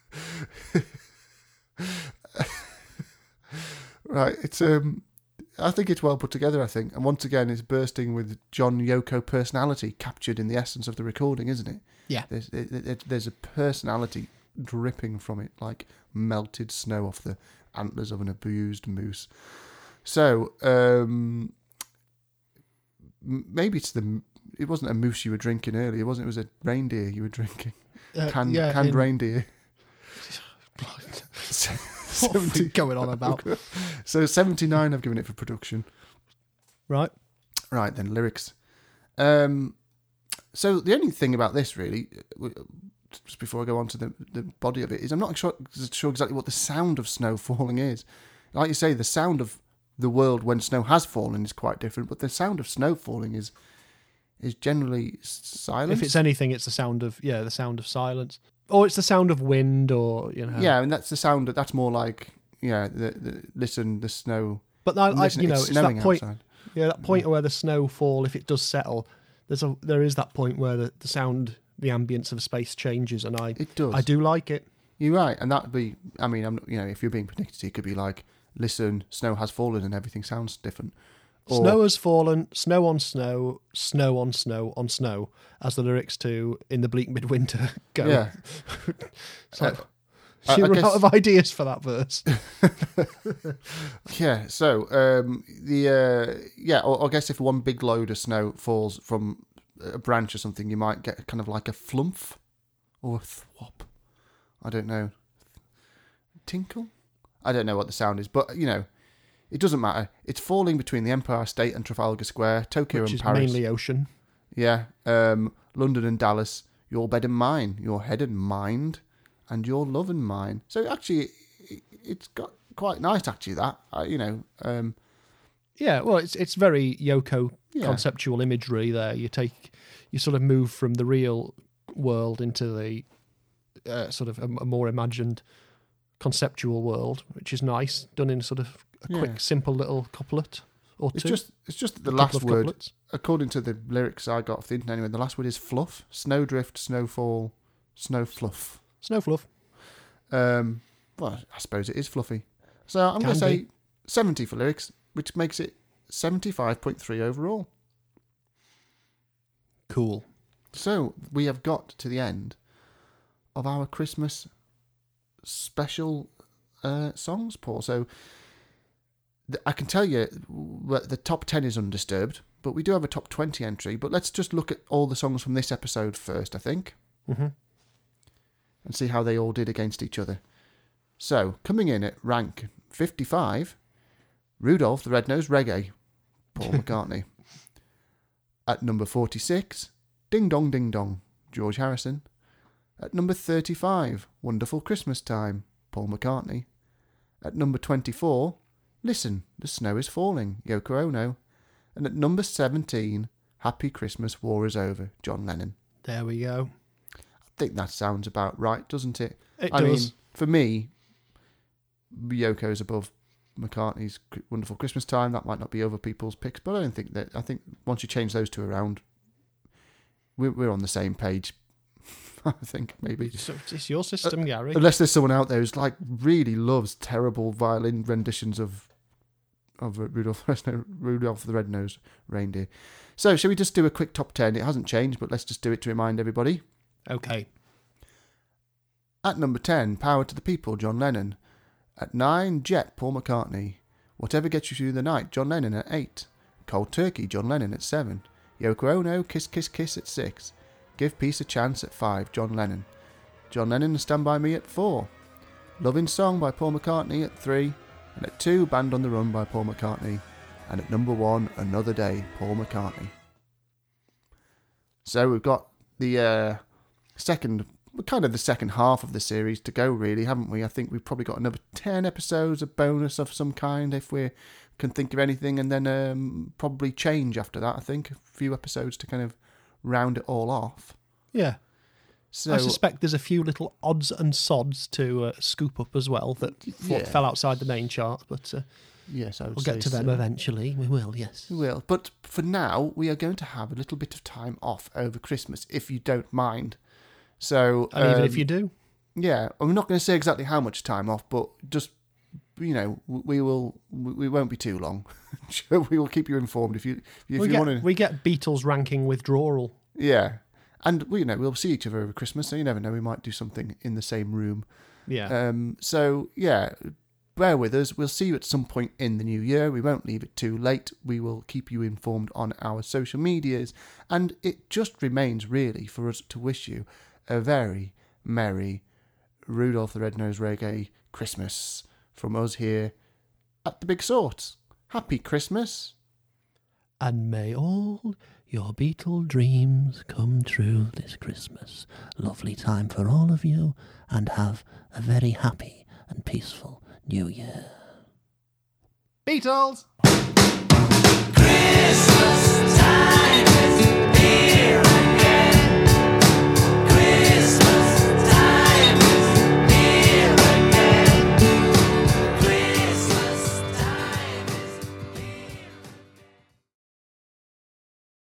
Right, it's um, I think it's well put together. I think, and once again, it's bursting with John Yoko personality captured in the essence of the recording, isn't it? Yeah. There's it, it, there's a personality dripping from it, like melted snow off the antlers of an abused moose. So, um, m- maybe it's the. It wasn't a moose you were drinking earlier, wasn't it? It was a reindeer you were drinking. Uh, Canned, yeah, canned in- reindeer. What are we going on about? So seventy-nine I've given it for production. Right. Right then, lyrics. Um, so the only thing about this really, just before I go on to the, the body of it, is I'm not sure, sure exactly what the sound of snow falling is. Like you say, the sound of the world when snow has fallen is quite different, but the sound of snow falling is is generally silence. If it's anything, it's the sound of yeah, the sound of silence, or it's the sound of wind, or you know. Yeah, and that's the sound that that's more like yeah. The, the listen, the snow. But I, I listen, you know, it's it's that snowing point. outside. Yeah, that point where the snowfall, if it does settle, there's a there is that point where the, the sound, the ambience of space changes, and I It does. I do like it. You're right, and that'd be. I mean, I'm you know, if you're being predictive, it could be like, listen, snow has fallen, and everything sounds different. Or, Snow has fallen, snow on snow, snow on snow on snow, as the lyrics to "In the Bleak Midwinter" go. Yeah. So, Uh, I- she I ran guess- out of ideas for that verse. Yeah, so um, the uh, yeah, or I guess if one big load of snow falls from a branch or something, you might get kind of like a flump or a thwop. I don't know. Tinkle? I don't know what the sound is, but you know, it doesn't matter. It's falling between the Empire State and Trafalgar Square, Tokyo Which and is Paris. mainly ocean. Yeah, um, London and Dallas. Your bed and mine, your head and mind, and your love and mine. So actually, it, it's got quite nice. Actually, that uh, you know. Um, Yeah, well, it's it's very Yoko Yeah. conceptual imagery there. You take, you sort of move from the real world into the uh, sort of a, a more imagined conceptual world, which is nice, done in sort of a Yeah. quick, simple little couplet or It's two. just it's just that the A couple last of word, couplets. according to the lyrics I got off the internet anyway, the last word is fluff, snowdrift, snowfall, snow fluff. Snow fluff. Um, well, I suppose it is fluffy. So I'm going Can to say be. seventy for lyrics, which makes it seventy-five point three overall. Cool. So we have got to the end of our Christmas special uh, songs, Paul. So th- I can tell you that the top ten is undisturbed, but we do have a top twenty entry. But let's just look at all the songs from this episode first, I think, hmm and see how they all did against each other. So coming in at rank fifty-five, Rudolph the Red-Nosed Reggae, Paul McCartney. At number forty-six, Ding Dong Ding Dong, George Harrison. At number thirty-five, Wonderful Christmas Time, Paul McCartney. At number twenty-four, Listen, the Snow is Falling, Yoko Ono. And at number seventeen, Happy Christmas, War is Over, John Lennon. There we go. I think that sounds about right, doesn't it? It I does. mean, for me, Yoko's above McCartney's Wonderful Christmas Time. That might not be other people's picks, but I don't think that. I think once you change those two around, we're, we're on the same page. I think maybe, So it's your system, Gary. unless there's someone out there who's like really loves terrible violin renditions of of Rudolph Rudolph the Red-Nosed Reindeer. So, shall we just do a quick top ten? It hasn't changed, but let's just do it to remind everybody. Okay. At number ten, Power to the People, John Lennon. At nine, Jet, Paul McCartney. Whatever Gets You Through the Night, John Lennon at eight. Cold Turkey, John Lennon at seven. Yoko Ono, Kiss Kiss Kiss at six. Give Peace a Chance at five, John Lennon. John Lennon and Stand By Me at four. Loving Song by Paul McCartney at three. And at two, Band on the Run by Paul McCartney. And at number one, Another Day, Paul McCartney. So we've got the uh, second, kind of the second half of the series to go, really, haven't we? I think we've probably got another ten episodes, a bonus of some kind, if we can think of anything, and then um, probably change after that, I think. A few episodes to kind of round it all off. Yeah. So I suspect there's a few little odds and sods to uh, scoop up as well that f- Yeah. fell outside the main chart, but uh, yes, I would we'll say get to them so. eventually. We will, yes. We will. But for now, we are going to have a little bit of time off over Christmas, if you don't mind. So, And even if um, you do, yeah, I'm not going to say exactly how much time off, but just, you know, we will, we won't be too long. We will keep you informed if you, if we you get, want to. we get Beatles ranking withdrawal. Yeah, and we, you know, we'll see each other over Christmas, so you never know. We might do something in the same room. Yeah. Um. So yeah, bear with us. We'll see you at some point in the new year. We won't leave it too late. We will keep you informed on our social medias. And it just remains really for us to wish you a very merry Rudolph the Red-Nosed Reggae Christmas from us here at the Big Sort. Happy Christmas. And may all your Beatle dreams come true this Christmas. Lovely time for all of you, and have a very happy and peaceful New Year. Beatles!